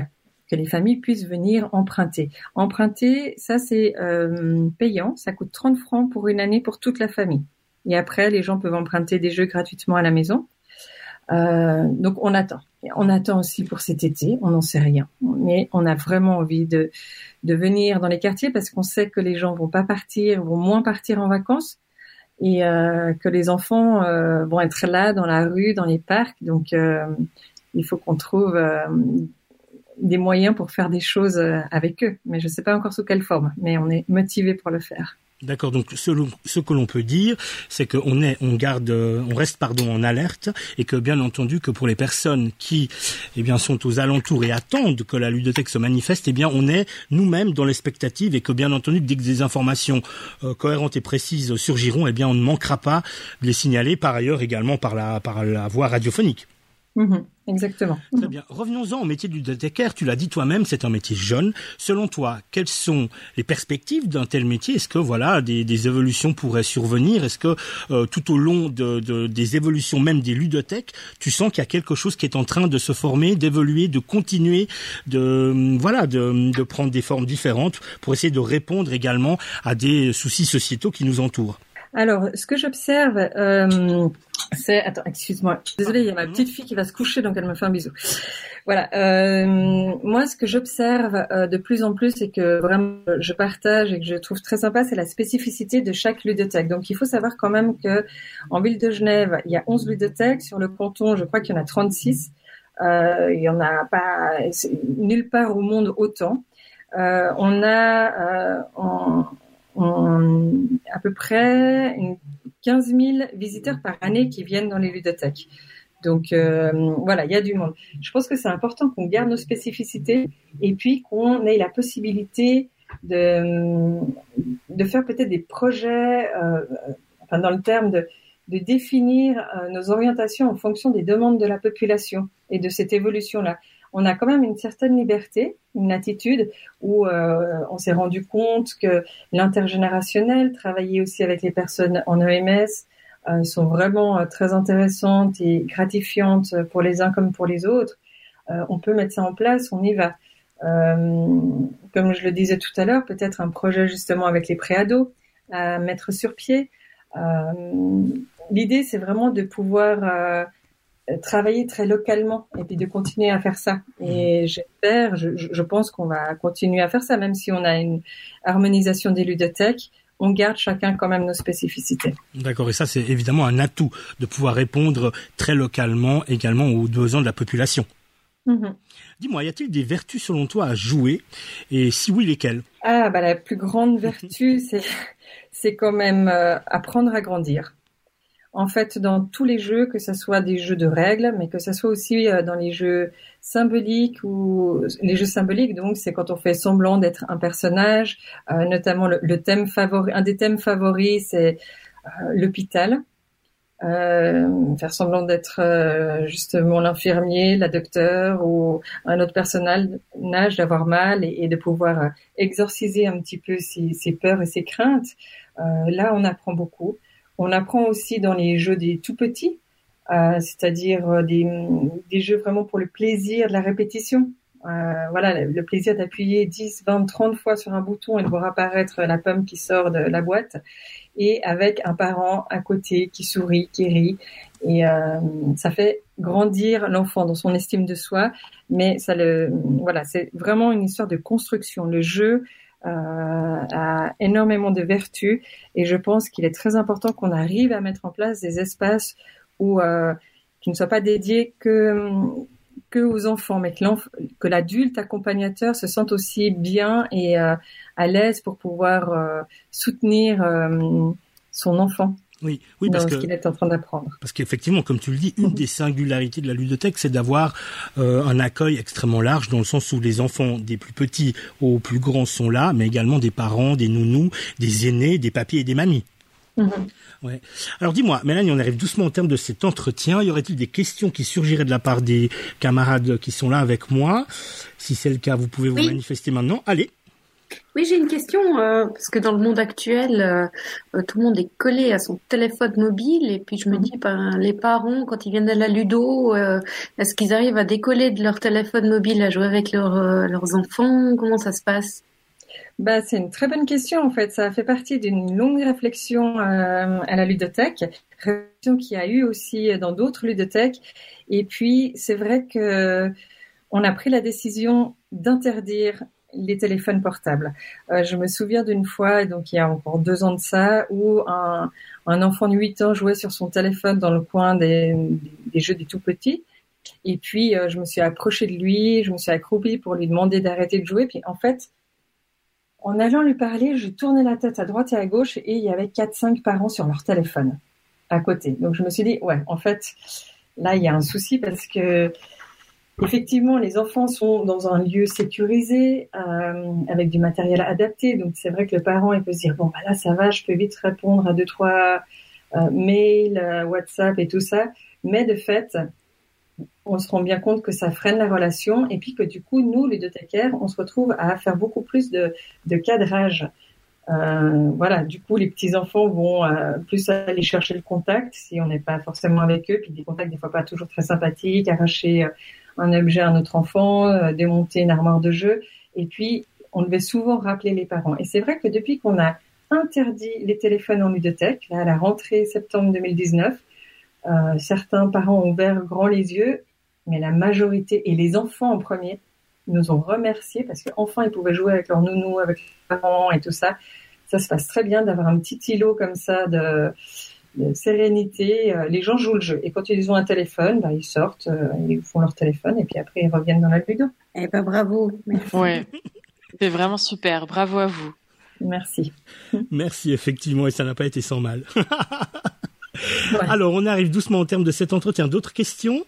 que les familles puissent venir emprunter. Emprunter, ça c'est payant, ça coûte 30 francs pour une année pour toute la famille. Et après, les gens peuvent emprunter des jeux gratuitement à la maison. Donc on attend. On attend aussi pour cet été, on n'en sait rien. Mais on a vraiment envie de venir dans les quartiers parce qu'on sait que les gens vont moins partir en vacances et que les enfants vont être là dans la rue, dans les parcs. Donc il faut qu'on trouve des moyens pour faire des choses avec eux. Mais je ne sais pas encore sous quelle forme, mais on est motivés pour le faire. D'accord, donc ce que l'on peut dire, c'est qu'on reste en alerte et que bien entendu que pour les personnes qui sont aux alentours et attendent que la ludothèque se manifeste, on est nous-mêmes dans l'expectative et que bien entendu dès que des informations cohérentes et précises surgiront, on ne manquera pas de les signaler par ailleurs également par la voie radiophonique. Exactement. Très bien. Revenons-en au métier du bibliothécaire. Tu l'as dit toi-même, c'est un métier jeune. Selon toi, quelles sont les perspectives d'un tel métier? Est-ce que des évolutions pourraient survenir? Est-ce que tout au long des évolutions même des ludothèques, tu sens qu'il y a quelque chose qui est en train de se former, d'évoluer, de continuer, de prendre des formes différentes pour essayer de répondre également à des soucis sociétaux qui nous entourent? Alors, ce que j'observe, c'est... Attends, excuse-moi. Désolée, il y a ma petite fille qui va se coucher, donc elle me fait un bisou. Voilà. Moi, ce que j'observe de plus en plus et que vraiment je partage et que je trouve très sympa, c'est la spécificité de chaque ludothèque. Donc, il faut savoir quand même que en ville de Genève, il y a 11 ludothèques. Sur le canton, je crois qu'il y en a 36. Il y en a pas nulle part au monde autant. On a à peu près 15 000 visiteurs par année qui viennent dans les ludothèques. Donc il y a du monde. Je pense que c'est important qu'on garde nos spécificités et puis qu'on ait la possibilité de faire peut-être des projets, dans le terme de définir nos orientations en fonction des demandes de la population et de cette évolution-là. On a quand même une certaine liberté, une attitude où on s'est rendu compte que l'intergénérationnel, travailler aussi avec les personnes en EMS, sont vraiment très intéressantes et gratifiantes pour les uns comme pour les autres. On peut mettre ça en place, on y va. Comme je le disais tout à l'heure, peut-être un projet justement avec les préados à mettre sur pied. L'idée, c'est vraiment de pouvoir travailler très localement et puis de continuer à faire ça. Et j'espère, je pense qu'on va continuer à faire ça, même si on a une harmonisation des ludothèques, on garde chacun quand même nos spécificités. D'accord, et ça c'est évidemment un atout de pouvoir répondre très localement également aux besoins de la population. Dis-moi, y a-t-il des vertus selon toi à jouer et si oui, lesquelles? La plus grande vertu, c'est quand même apprendre à grandir. En fait, dans tous les jeux, que ce soit des jeux de règles, mais que ce soit aussi dans les jeux symboliques ou les jeux symboliques, donc c'est quand on fait semblant d'être un personnage, notamment le thème favori, un des thèmes favoris, c'est l'hôpital. Faire semblant d'être justement l'infirmier, la docteure ou un autre personnage, d'avoir mal et de pouvoir exorciser un petit peu ses peurs et ses craintes. Là, on apprend beaucoup. On apprend aussi dans les jeux des tout petits, c'est-à-dire des jeux vraiment pour le plaisir de la répétition. Le plaisir d'appuyer 10, 20, 30 fois sur un bouton et de voir apparaître la pomme qui sort de la boîte, et avec un parent à côté qui sourit, qui rit. Et ça fait grandir l'enfant dans son estime de soi, mais c'est vraiment une histoire de construction. Le jeu a énormément de vertus et je pense qu'il est très important qu'on arrive à mettre en place des espaces qui ne soient pas dédiés que aux enfants, mais que l'adulte accompagnateur se sente aussi bien et à l'aise pour pouvoir soutenir son enfant. Oui, parce qu'il est en train d'apprendre. Parce qu'effectivement, comme tu le dis, une des singularités de la ludothèque, c'est d'avoir un accueil extrêmement large, dans le sens où les enfants des plus petits aux plus grands sont là, mais également des parents, des nounous, des aînés, des papis et des mamies. Ouais. Alors dis-moi, Mélanie, on arrive doucement au terme de cet entretien. Y aurait-il des questions qui surgiraient de la part des camarades qui sont là avec moi? Si c'est le cas, vous pouvez vous manifester maintenant. Allez. Oui, j'ai une question, parce que dans le monde actuel, tout le monde est collé à son téléphone mobile, et puis je me dis, les parents, quand ils viennent à la ludo, est-ce qu'ils arrivent à décoller de leur téléphone mobile, à jouer avec leurs enfants? Comment ça se passe? C'est une très bonne question en fait. Ça fait partie d'une longue réflexion à la ludothèque, réflexion qu'il y a eu aussi dans d'autres ludothèques. Et puis c'est vrai que on a pris la décision d'interdire les téléphones portables. Je me souviens d'une fois, donc il y a encore 2 ans de ça, où un enfant de 8 ans jouait sur son téléphone dans le coin des jeux des tout petits. Et puis je me suis approchée de lui, je me suis accroupie pour lui demander d'arrêter de jouer. Puis en fait, en allant lui parler, je tournais la tête à droite et à gauche et il y avait 4-5 parents sur leur téléphone à côté. Donc je me suis dit, ouais, en fait, là il y a un souci parce que effectivement, les enfants sont dans un lieu sécurisé, avec du matériel adapté. Donc, c'est vrai que le parent, il peut se dire, bon, là, ça va, je peux vite répondre à 2-3 mails, WhatsApp et tout ça. Mais de fait, on se rend bien compte que ça freine la relation et puis que du coup, nous, les ludothécaires, on se retrouve à faire beaucoup plus de cadrage. Du coup, les petits-enfants vont plus aller chercher le contact si on n'est pas forcément avec eux. Puis des contacts, des fois, pas toujours très sympathiques, arracher un objet à un autre enfant, démonter une armoire de jeu. Et puis, on devait souvent rappeler les parents. Et c'est vrai que depuis qu'on a interdit les téléphones en ludothèque, là, à la rentrée septembre 2019, certains parents ont ouvert grand les yeux, mais la majorité, et les enfants en premier, nous ont remerciés parce qu'enfin, ils pouvaient jouer avec leur nounou, avec leurs parents et tout ça. Ça se passe très bien d'avoir un petit îlot comme ça de sérénité. Les gens jouent le jeu. Et quand ils ont un téléphone, ils sortent, ils font leur téléphone et puis après, ils reviennent dans la ludo. Eh ben, bravo. Merci. Ouais. C'est vraiment super. Bravo à vous. Merci. Merci, effectivement, et ça n'a pas été sans mal. Ouais. Alors, on arrive doucement au terme de cet entretien. D'autres questions?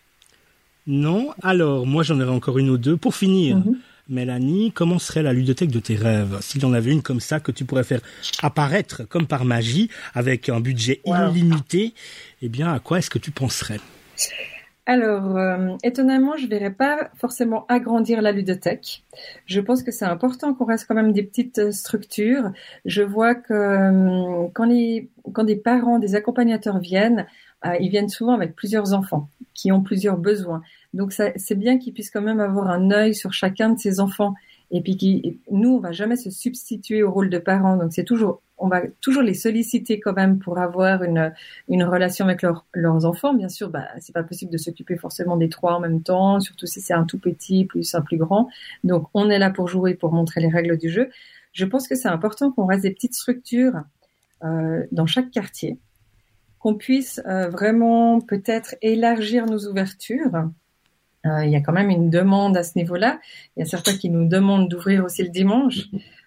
Non? Alors, moi, j'en aurais encore une ou deux. Pour finir, Mélanie, comment serait la ludothèque de tes rêves? S'il y en avait une comme ça que tu pourrais faire apparaître comme par magie, avec un budget illimité, eh bien, à quoi est-ce que tu penserais? Alors, étonnamment, je ne verrais pas forcément agrandir la ludothèque. Je pense que c'est important qu'on reste quand même des petites structures. Je vois que quand des parents, des accompagnateurs viennent, ils viennent souvent avec plusieurs enfants qui ont plusieurs besoins. Donc, c'est bien qu'ils puissent quand même avoir un œil sur chacun de ces enfants. Et puis, nous, on va jamais se substituer au rôle de parents. Donc, on va toujours les solliciter quand même pour avoir une relation avec leurs enfants. Bien sûr, c'est pas possible de s'occuper forcément des 3 en même temps, surtout si c'est un tout petit plus un plus grand. Donc, on est là pour jouer, pour montrer les règles du jeu. Je pense que c'est important qu'on reste des petites structures dans chaque quartier, qu'on puisse vraiment peut-être élargir nos ouvertures. Il y a quand même une demande à ce niveau-là. Il y a certains qui nous demandent d'ouvrir aussi le dimanche.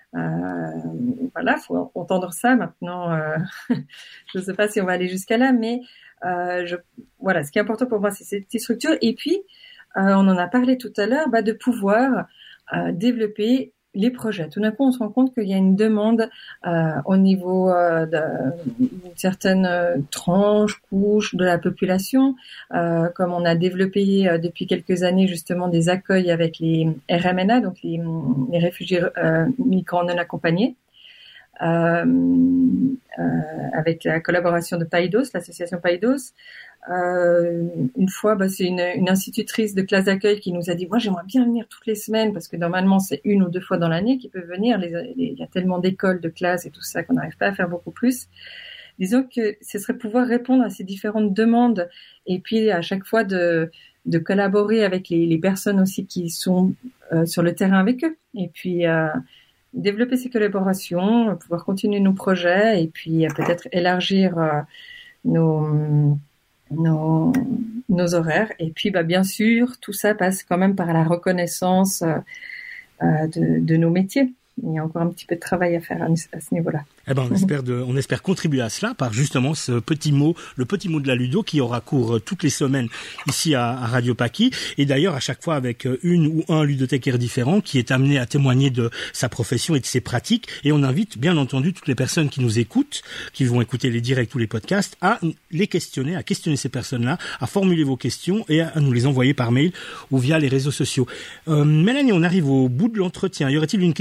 Faut entendre ça maintenant. Je ne sais pas si on va aller jusqu'à là, mais ce qui est important pour moi, c'est ces petites structures. Et puis, on en a parlé tout à l'heure, de pouvoir développer les projets. Tout d'un coup, on se rend compte qu'il y a une demande au niveau d'une certaine tranche, couche de la population. Comme on a développé depuis quelques années justement des accueils avec les RMNA, donc les réfugiés migrants non accompagnés, avec la collaboration de Païdos, l'association Païdos. Une fois, c'est une institutrice de classe d'accueil qui nous a dit, moi j'aimerais bien venir toutes les semaines parce que normalement c'est 1 ou 2 fois dans l'année qu'ils peuvent venir. Il y a tellement d'écoles, de classes et tout ça qu'on n'arrive pas à faire beaucoup plus. Disons que ce serait pouvoir répondre à ces différentes demandes et puis à chaque fois de collaborer avec les personnes aussi qui sont sur le terrain avec eux et puis développer ces collaborations, pouvoir continuer nos projets et puis peut-être élargir nos horaires. Et puis, bien sûr, tout ça passe quand même par la reconnaissance de nos métiers. Il y a encore un petit peu de travail à faire à ce niveau-là. On espère contribuer à cela par justement ce petit mot, le petit mot de la ludo qui aura cours toutes les semaines ici à Radio Pâquis. Et d'ailleurs, à chaque fois avec une ou un ludothécaire différent qui est amené à témoigner de sa profession et de ses pratiques. Et on invite bien entendu toutes les personnes qui nous écoutent, qui vont écouter les directs ou les podcasts, à les questionner, à questionner ces personnes-là, à formuler vos questions et à nous les envoyer par mail ou via les réseaux sociaux. Mélanie, on arrive au bout de l'entretien. Y aurait-il une question que je ne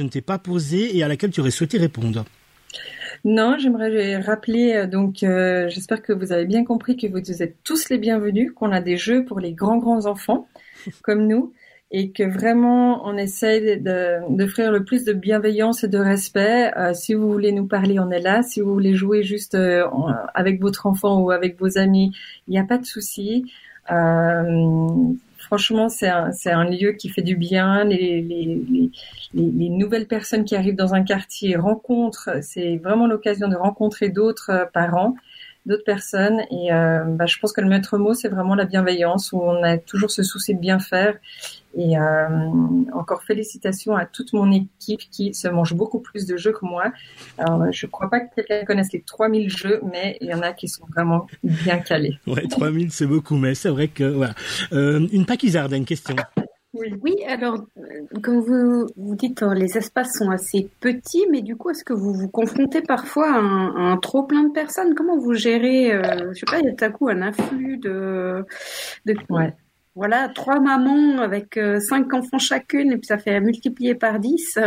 ne t'ai pas posée et à laquelle tu aurais souhaité répondre. Non, j'aimerais rappeler, j'espère que vous avez bien compris que vous êtes tous les bienvenus, qu'on a des jeux pour les grands enfants, comme nous, et que vraiment, on essaye d'offrir le plus de bienveillance et de respect. Si vous voulez nous parler, on est là. Si vous voulez jouer juste avec votre enfant ou avec vos amis, il n'y a pas de souci. Franchement, c'est un lieu qui fait du bien. Les nouvelles personnes qui arrivent dans un quartier rencontrent. C'est vraiment l'occasion de rencontrer d'autres parents, d'autres personnes. Et je pense que le maître mot, c'est vraiment la bienveillance, où on a toujours ce souci de bien faire. Et encore félicitations à toute mon équipe qui se mange beaucoup plus de jeux que moi. Alors, je crois pas que quelqu'un connaisse les 3000 jeux, mais il y en a qui sont vraiment bien calés. Ouais, 3000 c'est beaucoup, mais c'est vrai que voilà. Une Paquizarde a une question. Oui, alors, comme vous dites, les espaces sont assez petits, mais du coup, est-ce que vous vous confrontez parfois à un trop plein de personnes? Comment vous gérez, je sais pas, il y a tout à coup un afflux Ouais. Voilà, 3 mamans avec 5 enfants chacune, et puis ça fait multiplier par 10.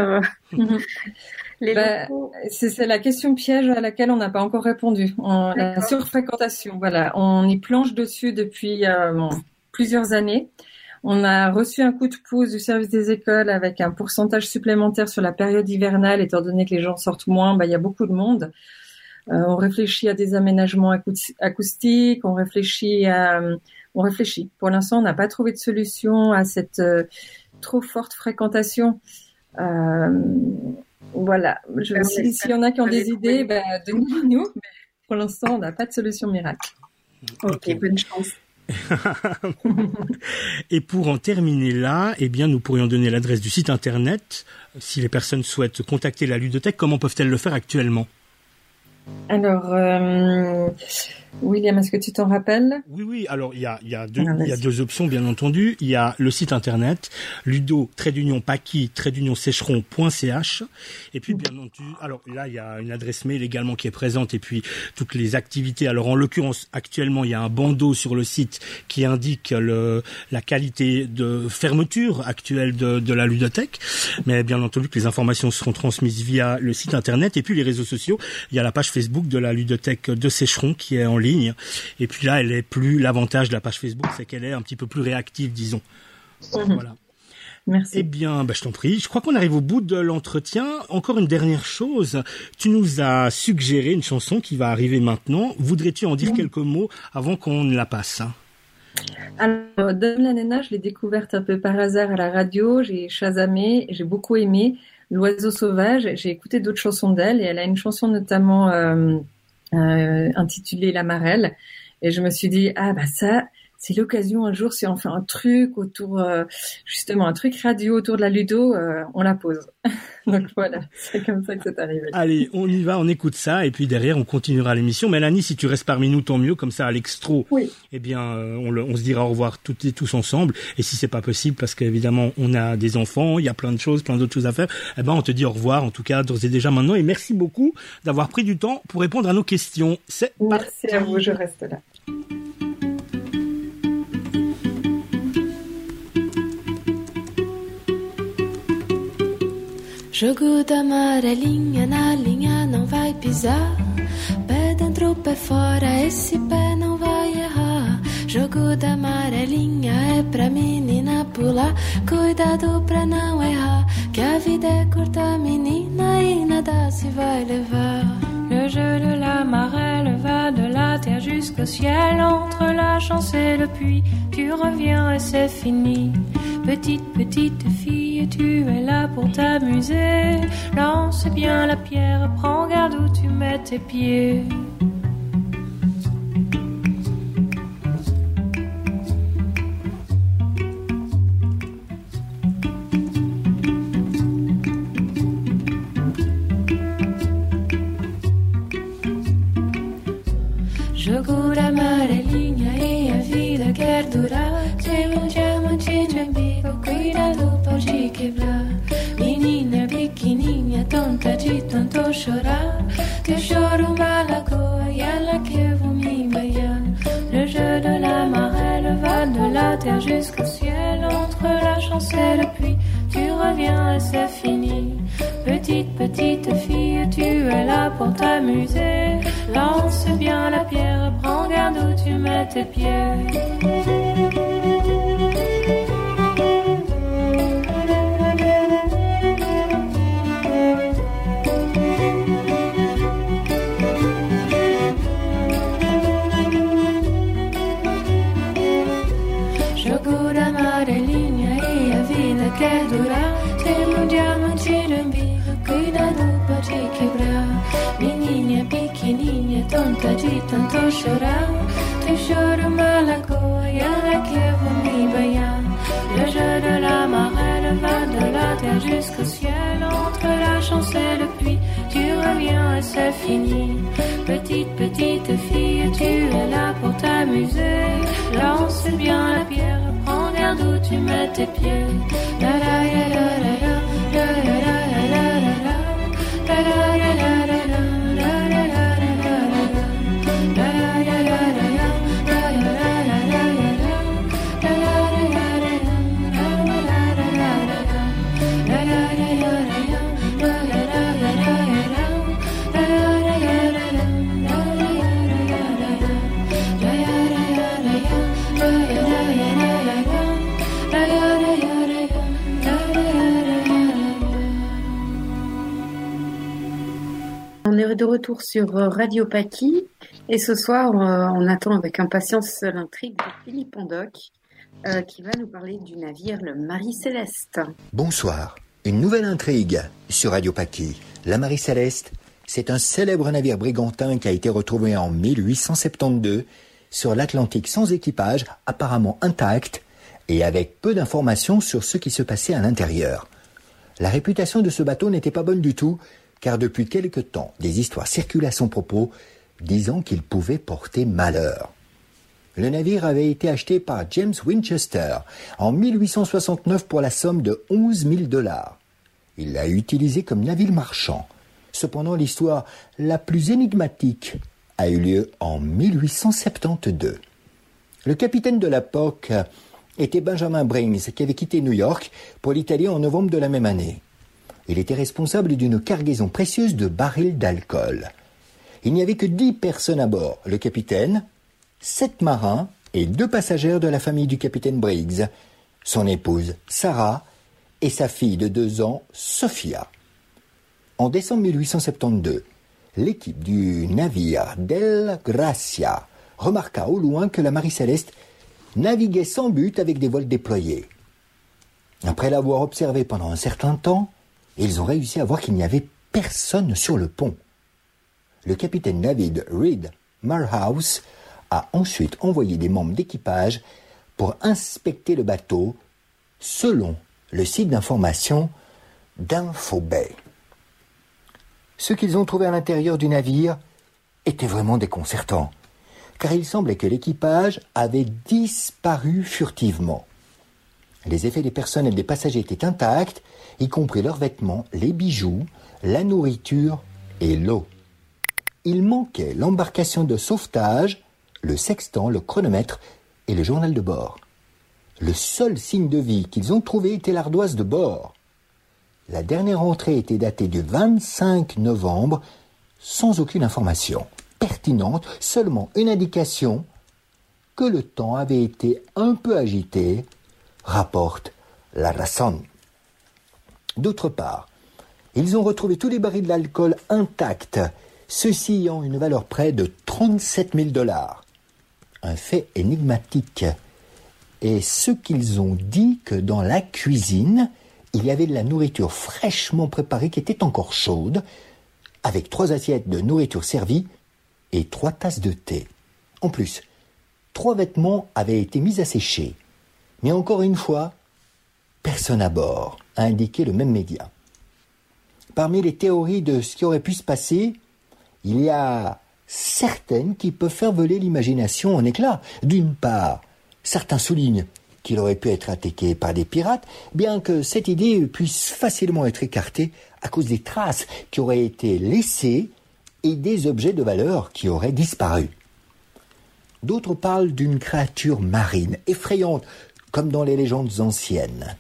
C'est la question piège à laquelle on n'a pas encore répondu. La surfréquentation, voilà. On y planche dessus depuis plusieurs années. On a reçu un coup de pouce du service des écoles avec un pourcentage supplémentaire sur la période hivernale, étant donné que les gens sortent moins, il y a beaucoup de monde. On réfléchit à des aménagements acoustiques, on réfléchit. Pour l'instant, on n'a pas trouvé de solution à cette trop forte fréquentation. Voilà. S'il y en a qui ont des idées, donnez-nous. Mais pour l'instant, on n'a pas de solution miracle. Ok, bonne chance. Et pour en terminer là, nous pourrions donner l'adresse du site internet. Si les personnes souhaitent contacter la ludothèque, comment peuvent-elles le faire actuellement? Alors, William, est-ce que tu t'en rappelles? Oui. Alors, il y a deux options, bien entendu. Il y a le site internet, ludo-paki-sécheron.ch. Et puis, bien entendu, alors là, il y a une adresse mail également qui est présente et puis toutes les activités. Alors, en l'occurrence, actuellement, il y a un bandeau sur le site qui indique la qualité de fermeture actuelle de la ludothèque. Mais bien entendu que les informations seront transmises via le site internet et puis les réseaux sociaux. Il y a la page Facebook de la ludothèque de Sécheron qui est en ligne. Et puis là, l'avantage de la page Facebook, c'est qu'elle est un petit peu plus réactive, disons. Voilà. Merci. Je t'en prie. Je crois qu'on arrive au bout de l'entretien. Encore une dernière chose. Tu nous as suggéré une chanson qui va arriver maintenant. Voudrais-tu en dire quelques mots avant qu'on ne la passe? Alors, Dame la Nena, je l'ai découverte un peu par hasard à la radio. J'ai chasamé, j'ai beaucoup aimé. L'oiseau sauvage, j'ai écouté d'autres chansons d'elle et elle a une chanson notamment intitulée La Marelle et je me suis dit ça c'est l'occasion un jour si on fait un truc autour justement un truc radio autour de la ludo, on la pose. Donc voilà, c'est comme ça que c'est arrivé. Allez, on y va, on écoute ça et puis derrière on continuera l'émission. Mélanie, si tu restes parmi nous, tant mieux, comme ça à l'extro. Oui. On se dira au revoir toutes et tous ensemble. Et si c'est pas possible parce qu'évidemment on a des enfants, il y a plein d'autres choses à faire, on te dit au revoir en tout cas d'ores et déjà maintenant et merci beaucoup d'avoir pris du temps pour répondre à nos questions. Merci à vous, je reste là. Jogo da amarelinha na linha não vai pisar. Pé dentro, pé fora, esse pé não vai errar. Jogo da amarelinha é pra menina pular. Cuidado pra não errar, que a vida é curta, menina, e nada se vai levar. Le jeu de la marelle va de la terre jusqu'au ciel. Entre la chance et le puits, tu reviens et c'est fini. Petite fille, tu es là pour t'amuser. Lance bien la pierre, prends garde où tu mets tes pieds. Jogo da amarelinha e a vida quer durar. Tem diamante no umbigo, cuidado, pode quebrar. Menina pequenininha, tonta de tanto chorar. Que choro uma lagoa e ela que vou me banhar. Le jeu de la marelle va de la terre jusqu'au ciel. Entre la chance et le puits, tu reviens et c'est fini. Petite, petite fille, tu es là pour t'amuser. Lance bien la pierre, prends garde où tu mets tes pieds. Che dura, se mangiamoci l'imbigo, cuidado pode quebrar. Menina pequenininha, tonta de tanto chorar. Tu choro malagoa, e ela que va me banhar. Le jeu de la marelle va de la terre jusqu'au ciel. Entre la chance et le puits, tu reviens et c'est fini. Petite, petite fille, tu es là pour t'amuser. Lance bien la pierre, prends garde où tu mets tes pieds. La la la la la la la la la la la la la la. On est de retour sur Radio Paki et ce soir on attend avec impatience l'intrigue de Philippe Ondoc qui va nous parler du navire le Marie Céleste. Bonsoir, une nouvelle intrigue sur Radio Paki. La Marie Céleste, c'est un célèbre navire brigantin qui a été retrouvé en 1872 sur l'Atlantique sans équipage, apparemment intact et avec peu d'informations sur ce qui se passait à l'intérieur. La réputation de ce bateau n'était pas bonne du tout, car depuis quelque temps, des histoires circulent à son propos, disant qu'il pouvait porter malheur. Le navire avait été acheté par James Winchester en 1869 pour la somme de 11 000 $. Il l'a utilisé comme navire marchand. Cependant, l'histoire la plus énigmatique a eu lieu en 1872. Le capitaine de l'époque était Benjamin Briggs, qui avait quitté New York pour l'Italie en novembre de la même année. Il était responsable d'une cargaison précieuse de barils d'alcool. Il n'y avait que 10 personnes à bord, le capitaine, 7 marins et 2 passagères de la famille du capitaine Briggs, son épouse Sarah et sa fille de 2 ans, Sophia. En décembre 1872, l'équipe du navire Del Gracia remarqua au loin que la Marie Céleste naviguait sans but avec des voiles déployées. Après l'avoir observée pendant un certain temps, ils ont réussi à voir qu'il n'y avait personne sur le pont. Le capitaine David Reed Marhouse a ensuite envoyé des membres d'équipage pour inspecter le bateau selon le site d'information d'Infobay. Ce qu'ils ont trouvé à l'intérieur du navire était vraiment déconcertant, car il semblait que l'équipage avait disparu furtivement. Les effets des personnes et des passagers étaient intacts, y compris leurs vêtements, les bijoux, la nourriture et l'eau. Il manquait l'embarcation de sauvetage, le sextant, le chronomètre et le journal de bord. Le seul signe de vie qu'ils ont trouvé était l'ardoise de bord. La dernière entrée était datée du 25 novembre, sans aucune information pertinente, seulement une indication que le temps avait été un peu agité, rapporte La Razón. D'autre part, ils ont retrouvé tous les barils d'alcool intacts, ceux-ci ayant une valeur près de 37 000 $. Un fait énigmatique. Et ce qu'ils ont dit que dans la cuisine, il y avait de la nourriture fraîchement préparée qui était encore chaude, avec 3 assiettes de nourriture servie et 3 tasses de thé. En plus, 3 vêtements avaient été mis à sécher. Mais encore une fois, personne à bord, a indiqué le même média. Parmi les théories de ce qui aurait pu se passer, il y a certaines qui peuvent faire voler l'imagination en éclats. D'une part, certains soulignent qu'il aurait pu être attaqué par des pirates, bien que cette idée puisse facilement être écartée à cause des traces qui auraient été laissées et des objets de valeur qui auraient disparu. D'autres parlent d'une créature marine, effrayante, comme dans les légendes anciennes.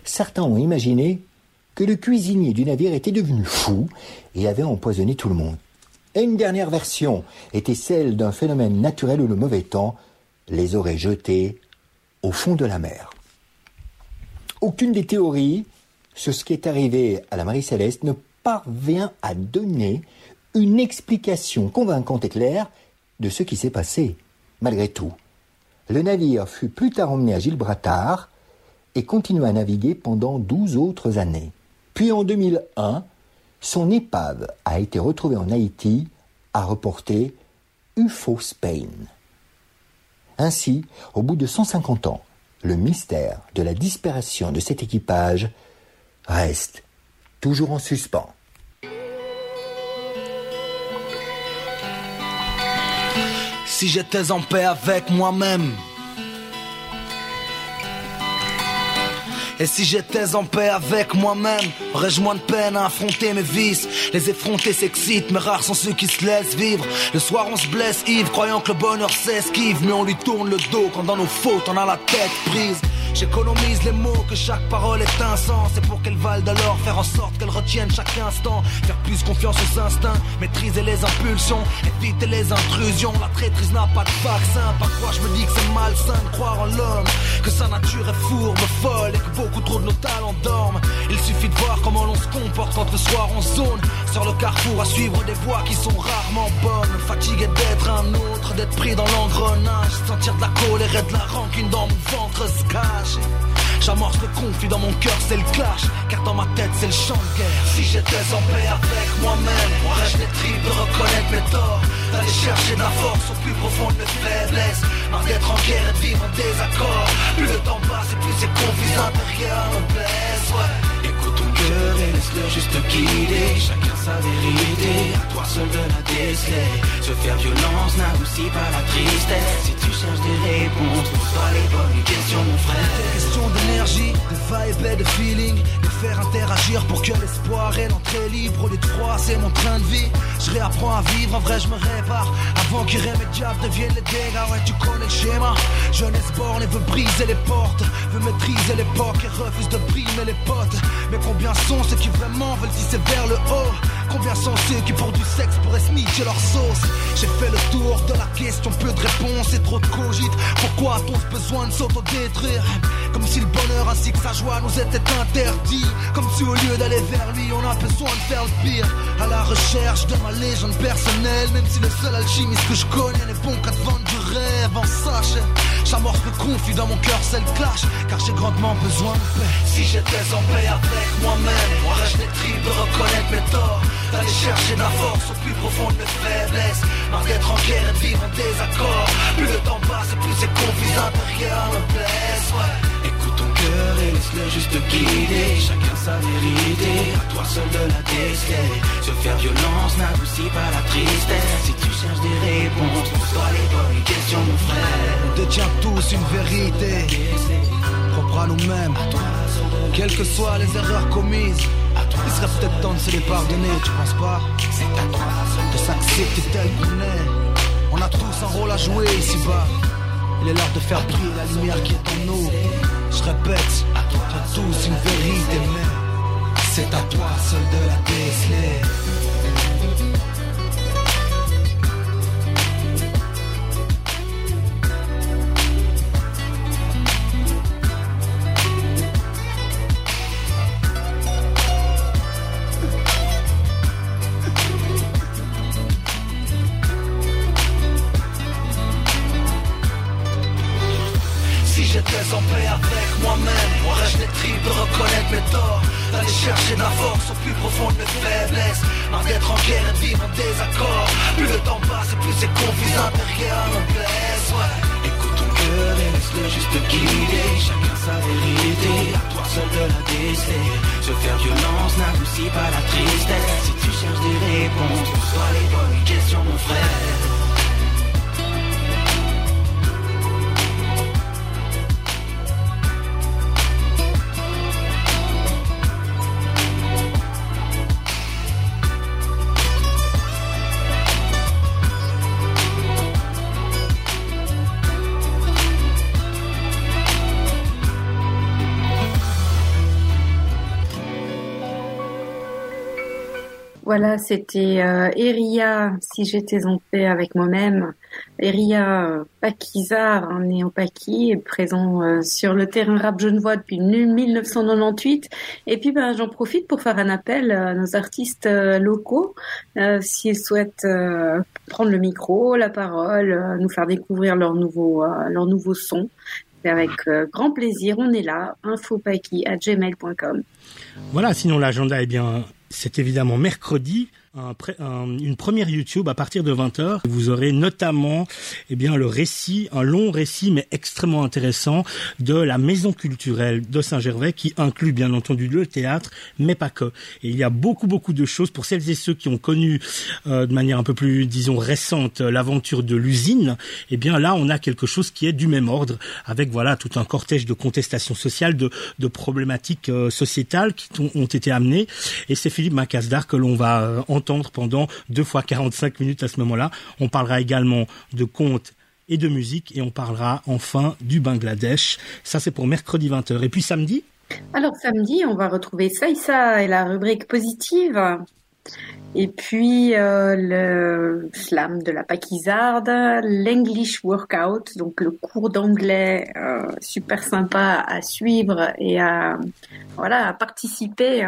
certains ont imaginé que le cuisinier du navire était devenu fou et avait empoisonné tout le monde. Et une dernière version était celle d'un phénomène naturel où le mauvais temps les aurait jetés au fond de la mer. Aucune des théories sur ce qui est arrivé à la Marie-Céleste ne parvient à donner une explication convaincante et claire de ce qui s'est passé. Malgré tout, le navire fut plus tard emmené à Gibraltar et continua à naviguer pendant 12 autres années. Puis en 2001, son épave a été retrouvée en Haïti, a reporté UFO Spain. Ainsi, au bout de 150 ans, le mystère de la disparition de cet équipage reste toujours en suspens. Si j'étais en paix avec moi-même, et si j'étais en paix avec moi-même, aurais-je moins de peine à affronter mes vices. Les effronter s'excitent, mais rares sont ceux qui se laissent vivre. Le soir on se blesse Yves, croyant que le bonheur s'esquive, mais on lui tourne le dos quand dans nos fautes on a la tête prise. J'économise les mots, que chaque parole est un sens. C'est pour qu'elles valent de l'or, faire en sorte qu'elles retiennent chaque instant. Faire plus confiance aux instincts, maîtriser les impulsions, éviter les intrusions. La traîtrise n'a pas de vaccin. Parfois je me dis que c'est malsain de croire en l'homme, que sa nature est fourbe, folle, et que beaucoup trop de nos talents dorment. Il suffit de voir comment l'on se comporte quand le soir on zone sur le carrefour à suivre des voies qui sont rarement bonnes. Fatigué d'être un autre, d'être pris dans l'engrenage, sentir de la colère et de la rancune dans mon ventre se cache. J'amorce le conflit dans mon cœur, c'est le clash, car dans ma tête c'est le chant de guerre. Si j'étais en paix avec moi-même, aurais-je les tripes de reconnaître mes torts, d'aller chercher de la force au plus profond de mes faiblesses, marre d'être en guerre et de vivre en désaccord. Plus le temps passe et plus ces conflits intérieurs me blessent, ouais. Écoute ton cœur et laisse-le juste te guider, chacun sa vérité, à toi seul de la déceler. Se faire violence n'adoucit pas la tristesse. Si tu cherches des réponses, pose-toi les bonnes questions mon frère. Question d'énergie, de vibe et de feeling, de faire interagir pour que l'espoir ait l'entrée libre. Au lieu de froid, c'est mon train de vie. Je réapprends à vivre, en vrai je me répare avant qu'irrémédiables deviennent les dégâts. Ouais tu connais le schéma, jeunesse borne et veut briser les portes, veut maîtriser l'époque et refuse de brimer les potes. Mais combien sont ceux qui vraiment veulent tisser vers le haut? Combien sont ceux qui pour du sexe pourraient snitcher leur sauce? J'ai fait le tour de la question, peu de réponses et trop de cogite. Pourquoi a-t-on ce besoin de s'autodétruire? Comme si le bonheur ainsi que sa joie nous était interdit. Comme si au lieu d'aller vers lui on a besoin de faire le pire. À la recherche de ma légende personnelle, même si le seul alchimiste que je connais n'est bon qu'à te vendre du rêve en sachet. J'amorce le conflit dans mon cœur, c'est le clash, car j'ai grandement besoin de paix. Si j'étais en paix avec moi-même, aurais-je les tripes de reconnaître mes torts, d'aller chercher de la force au plus profond de mes faiblesses, marre d'être en guerre et de vivre en désaccord. Plus le temps passe et plus ces conflits intérieurs me blessent, ouais. Écoute ton cœur et laisse-le juste te guider, chacun sa vérité, à toi seul de la déceler. Se faire violence n'adoucit pas la tristesse. Si tu cherches des réponses, pose-toi les bonnes questions mon frère. On détient tous une vérité propre à nous-mêmes, quelles que soient les erreurs commises. Il serait peut-être temps de se les pardonner, tu penses pas? De s'accepter tel qu'on est. On a tous un rôle à jouer ici-bas. Il est l'heure de faire briller la lumière qui est en nous. Je répète, tu as tous une vérité, mais c'est à toi seul de la déceler. En paix avec moi-même, aurais-je les tripes de reconnaître mes torts, d'aller chercher de la force au plus profond de mes faiblesses, marre d'être en guerre et de vivre en désaccord. Plus le temps passe et plus ces conflits intérieurs me blessent, ouais. Écoute ton cœur et laisse-le juste te guider, chacun sa vérité, à toi seul de la déceler. Se faire violence n'adoucit pas la tristesse. Si tu cherches des réponses, pose-toi les bonnes questions mon frère. Voilà, c'était Eria, si j'étais en paix avec moi-même. Eria Paquizard, né en Paqui, est présent sur le terrain rap genevois depuis 1998. Et puis, j'en profite pour faire un appel à nos artistes locaux, s'ils souhaitent prendre le micro, la parole, nous faire découvrir leurs nouveaux sons. Et avec grand plaisir, on est là, infopaqui@gmail.com. Voilà, sinon l'agenda, c'est évidemment mercredi, une première YouTube à partir de 20h. Vous aurez notamment le récit, un long récit mais extrêmement intéressant de la maison culturelle de Saint-Gervais qui inclut bien entendu le théâtre mais pas que. Et il y a beaucoup de choses pour celles et ceux qui ont connu de manière un peu plus disons récente l'aventure de l'usine. Là on a quelque chose qui est du même ordre avec tout un cortège de contestations sociales, de problématiques sociétales qui ont été amenées et c'est Philippe Macazdar que l'on va entendre pendant 2 fois 45 minutes à ce moment-là. On parlera également de contes et de musique et on parlera enfin du Bangladesh. Ça, c'est pour mercredi 20h. Et puis samedi ? Alors samedi, on va retrouver Saïssa et la rubrique positive. Et puis le slam de la Paquizarde, l'English Workout, donc le cours d'anglais super sympa à suivre et à participer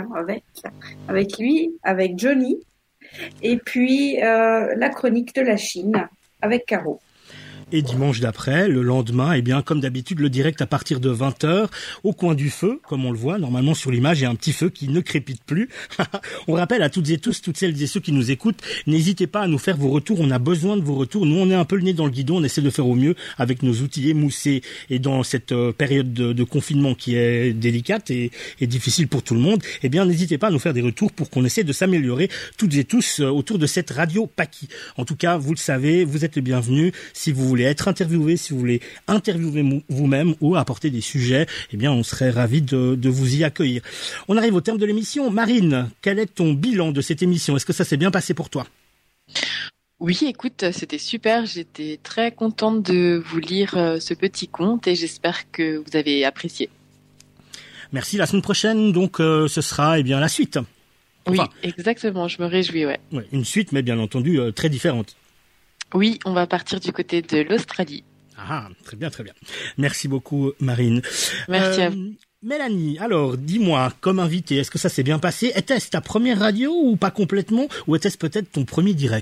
avec lui, avec Johnny. Et puis la chronique de la Chine avec Caro. Et dimanche d'après, le lendemain, comme d'habitude, le direct à partir de 20h, au coin du feu, comme on le voit. Normalement, sur l'image, il y a un petit feu qui ne crépite plus. On rappelle à toutes et tous, toutes celles et ceux qui nous écoutent, n'hésitez pas à nous faire vos retours. On a besoin de vos retours. Nous, on est un peu le nez dans le guidon. On essaie de faire au mieux avec nos outils émoussés. Et dans cette période de confinement qui est délicate et difficile pour tout le monde, n'hésitez pas à nous faire des retours pour qu'on essaie de s'améliorer toutes et tous autour de cette radio Paqui. En tout cas, vous le savez, vous êtes les bienvenus. Si vous voulez être interviewé, si vous voulez interviewer vous-même ou apporter des sujets, on serait ravis de vous y accueillir. On arrive au terme de l'émission. Marine, quel est ton bilan de cette émission ? Est-ce que ça s'est bien passé pour toi ? Oui, écoute, c'était super. J'étais très contente de vous lire ce petit conte et j'espère que vous avez apprécié. Merci. La semaine prochaine, donc, ce sera la suite. Enfin, oui, exactement. Je me réjouis, ouais. Une suite, mais bien entendu, très différente. Oui, on va partir du côté de l'Australie. Ah, très bien, très bien. Merci beaucoup, Marine. Merci à vous. Mélanie, alors, dis-moi, comme invitée, est-ce que ça s'est bien passé ? Était-ce ta première radio ou pas complètement ? Ou était-ce peut-être ton premier direct ?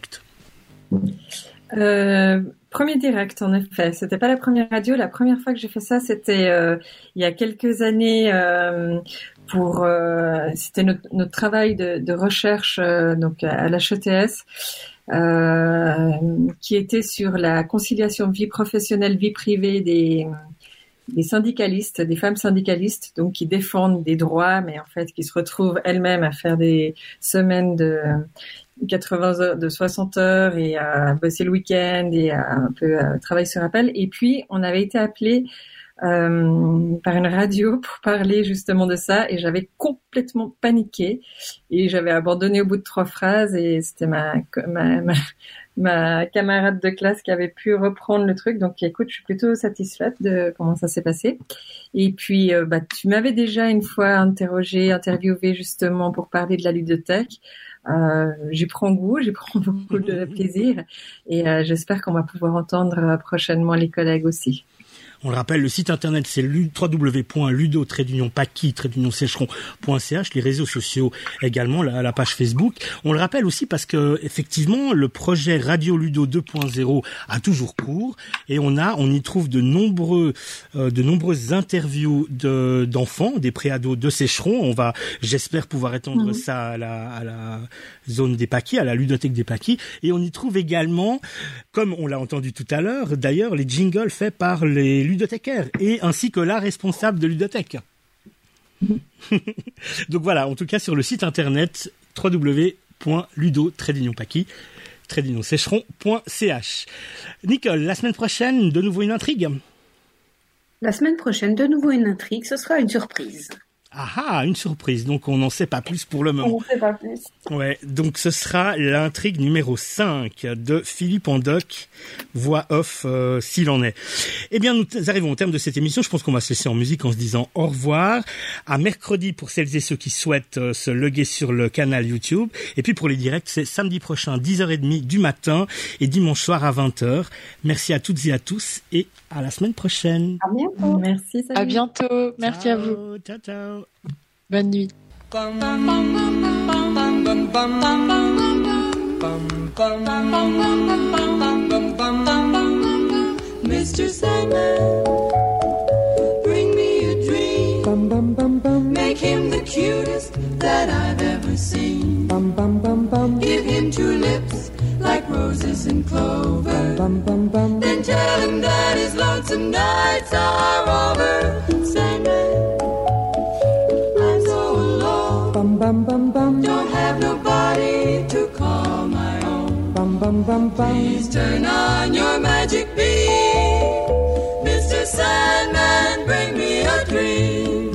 Premier direct, en effet. C'était pas la première radio. La première fois que j'ai fait ça, c'était il y a quelques années c'était notre travail de recherche donc à l'HETS. Qui était sur la conciliation vie professionnelle, vie privée des syndicalistes, des femmes syndicalistes, donc qui défendent des droits, mais en fait qui se retrouvent elles-mêmes à faire des semaines de 80 heures, de 60 heures et à bosser le week-end et à un peu travailler sur appel. Et puis on avait été appelés par une radio pour parler justement de ça et j'avais complètement paniqué et j'avais abandonné au bout de 3 phrases et c'était ma camarade de classe qui avait pu reprendre le truc. Donc écoute, je suis plutôt satisfaite de comment ça s'est passé. Et puis tu m'avais déjà une fois interviewé justement pour parler de la ludothèque. J'y prends goût, j'y prends beaucoup de plaisir et j'espère qu'on va pouvoir entendre prochainement les collègues aussi. On le rappelle, le site internet c'est www.ludo-paqui-sécheron.ch, les réseaux sociaux également, la page Facebook. On le rappelle aussi parce que effectivement le projet Radio Ludo 2.0 a toujours cours et on y trouve de nombreuses interviews d'enfants, des préados de Sécheron. J'espère pouvoir étendre ça à la zone des Paqui, à la ludothèque des Paqui, et on y trouve également, comme on l'a entendu tout à l'heure, d'ailleurs les jingles faits par les ludothécaires et ainsi que la responsable de ludothèque. Donc voilà, en tout cas sur le site internet www.ludo-paqui-sécheron.ch. Nicole, la semaine prochaine, de nouveau une intrigue ? La semaine prochaine, de nouveau une intrigue, ce sera une surprise. Une surprise. Donc, on n'en sait pas plus pour le moment. On n'en sait pas plus. Ouais. Donc, ce sera l'intrigue numéro 5 de Philippe Andoc, voix off, s'il en est. Eh bien, nous arrivons au terme de cette émission. Je pense qu'on va se laisser en musique en se disant au revoir. À mercredi pour celles et ceux qui souhaitent se loguer sur le canal YouTube. Et puis, pour les directs, c'est samedi prochain, 10h30 du matin et dimanche soir à 20h. Merci à toutes et à tous et à la semaine prochaine. À bientôt. Merci. Salut. À bientôt. Merci à vous. Ciao, ciao. Bonne nuit. Mr. Sandman, bring me a dream. Make him the cutest that I've ever seen. Give him 2 lips like roses and clover. Then tell him that his lonesome nights are over. Sandman, I'm so alone. Don't have nobody to call my own. Please turn on your magic beam. Mr. Sandman, bring me a dream.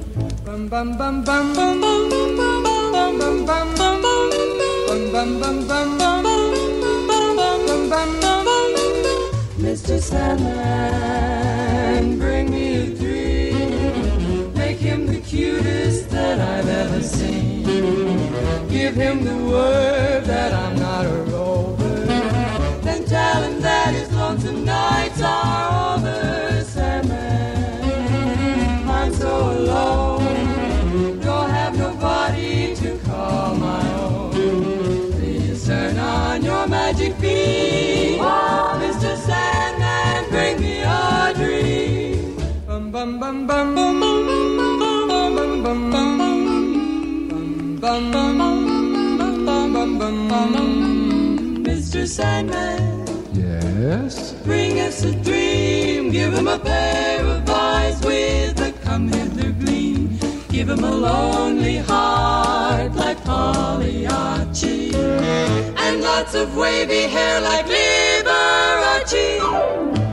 Mr. Sandman, bring me a dream. Make him the cutest that I've ever seen. Give him the word that I'm not a rover. Then tell him that his lonesome nights are over. Sandman, I'm so alone. Don't have nobody to call my own. Please turn on your magic beam. Oh, Mr. Sandman, bring me a dream. Bum bum bum bum bum bum bum bum bum bum bum. Mr. Sandman, yes. Bring us a dream. Give him a pair of eyes with a come hither gleam. Give him a lonely heart like Pagliacci, and lots of wavy hair like Liberace.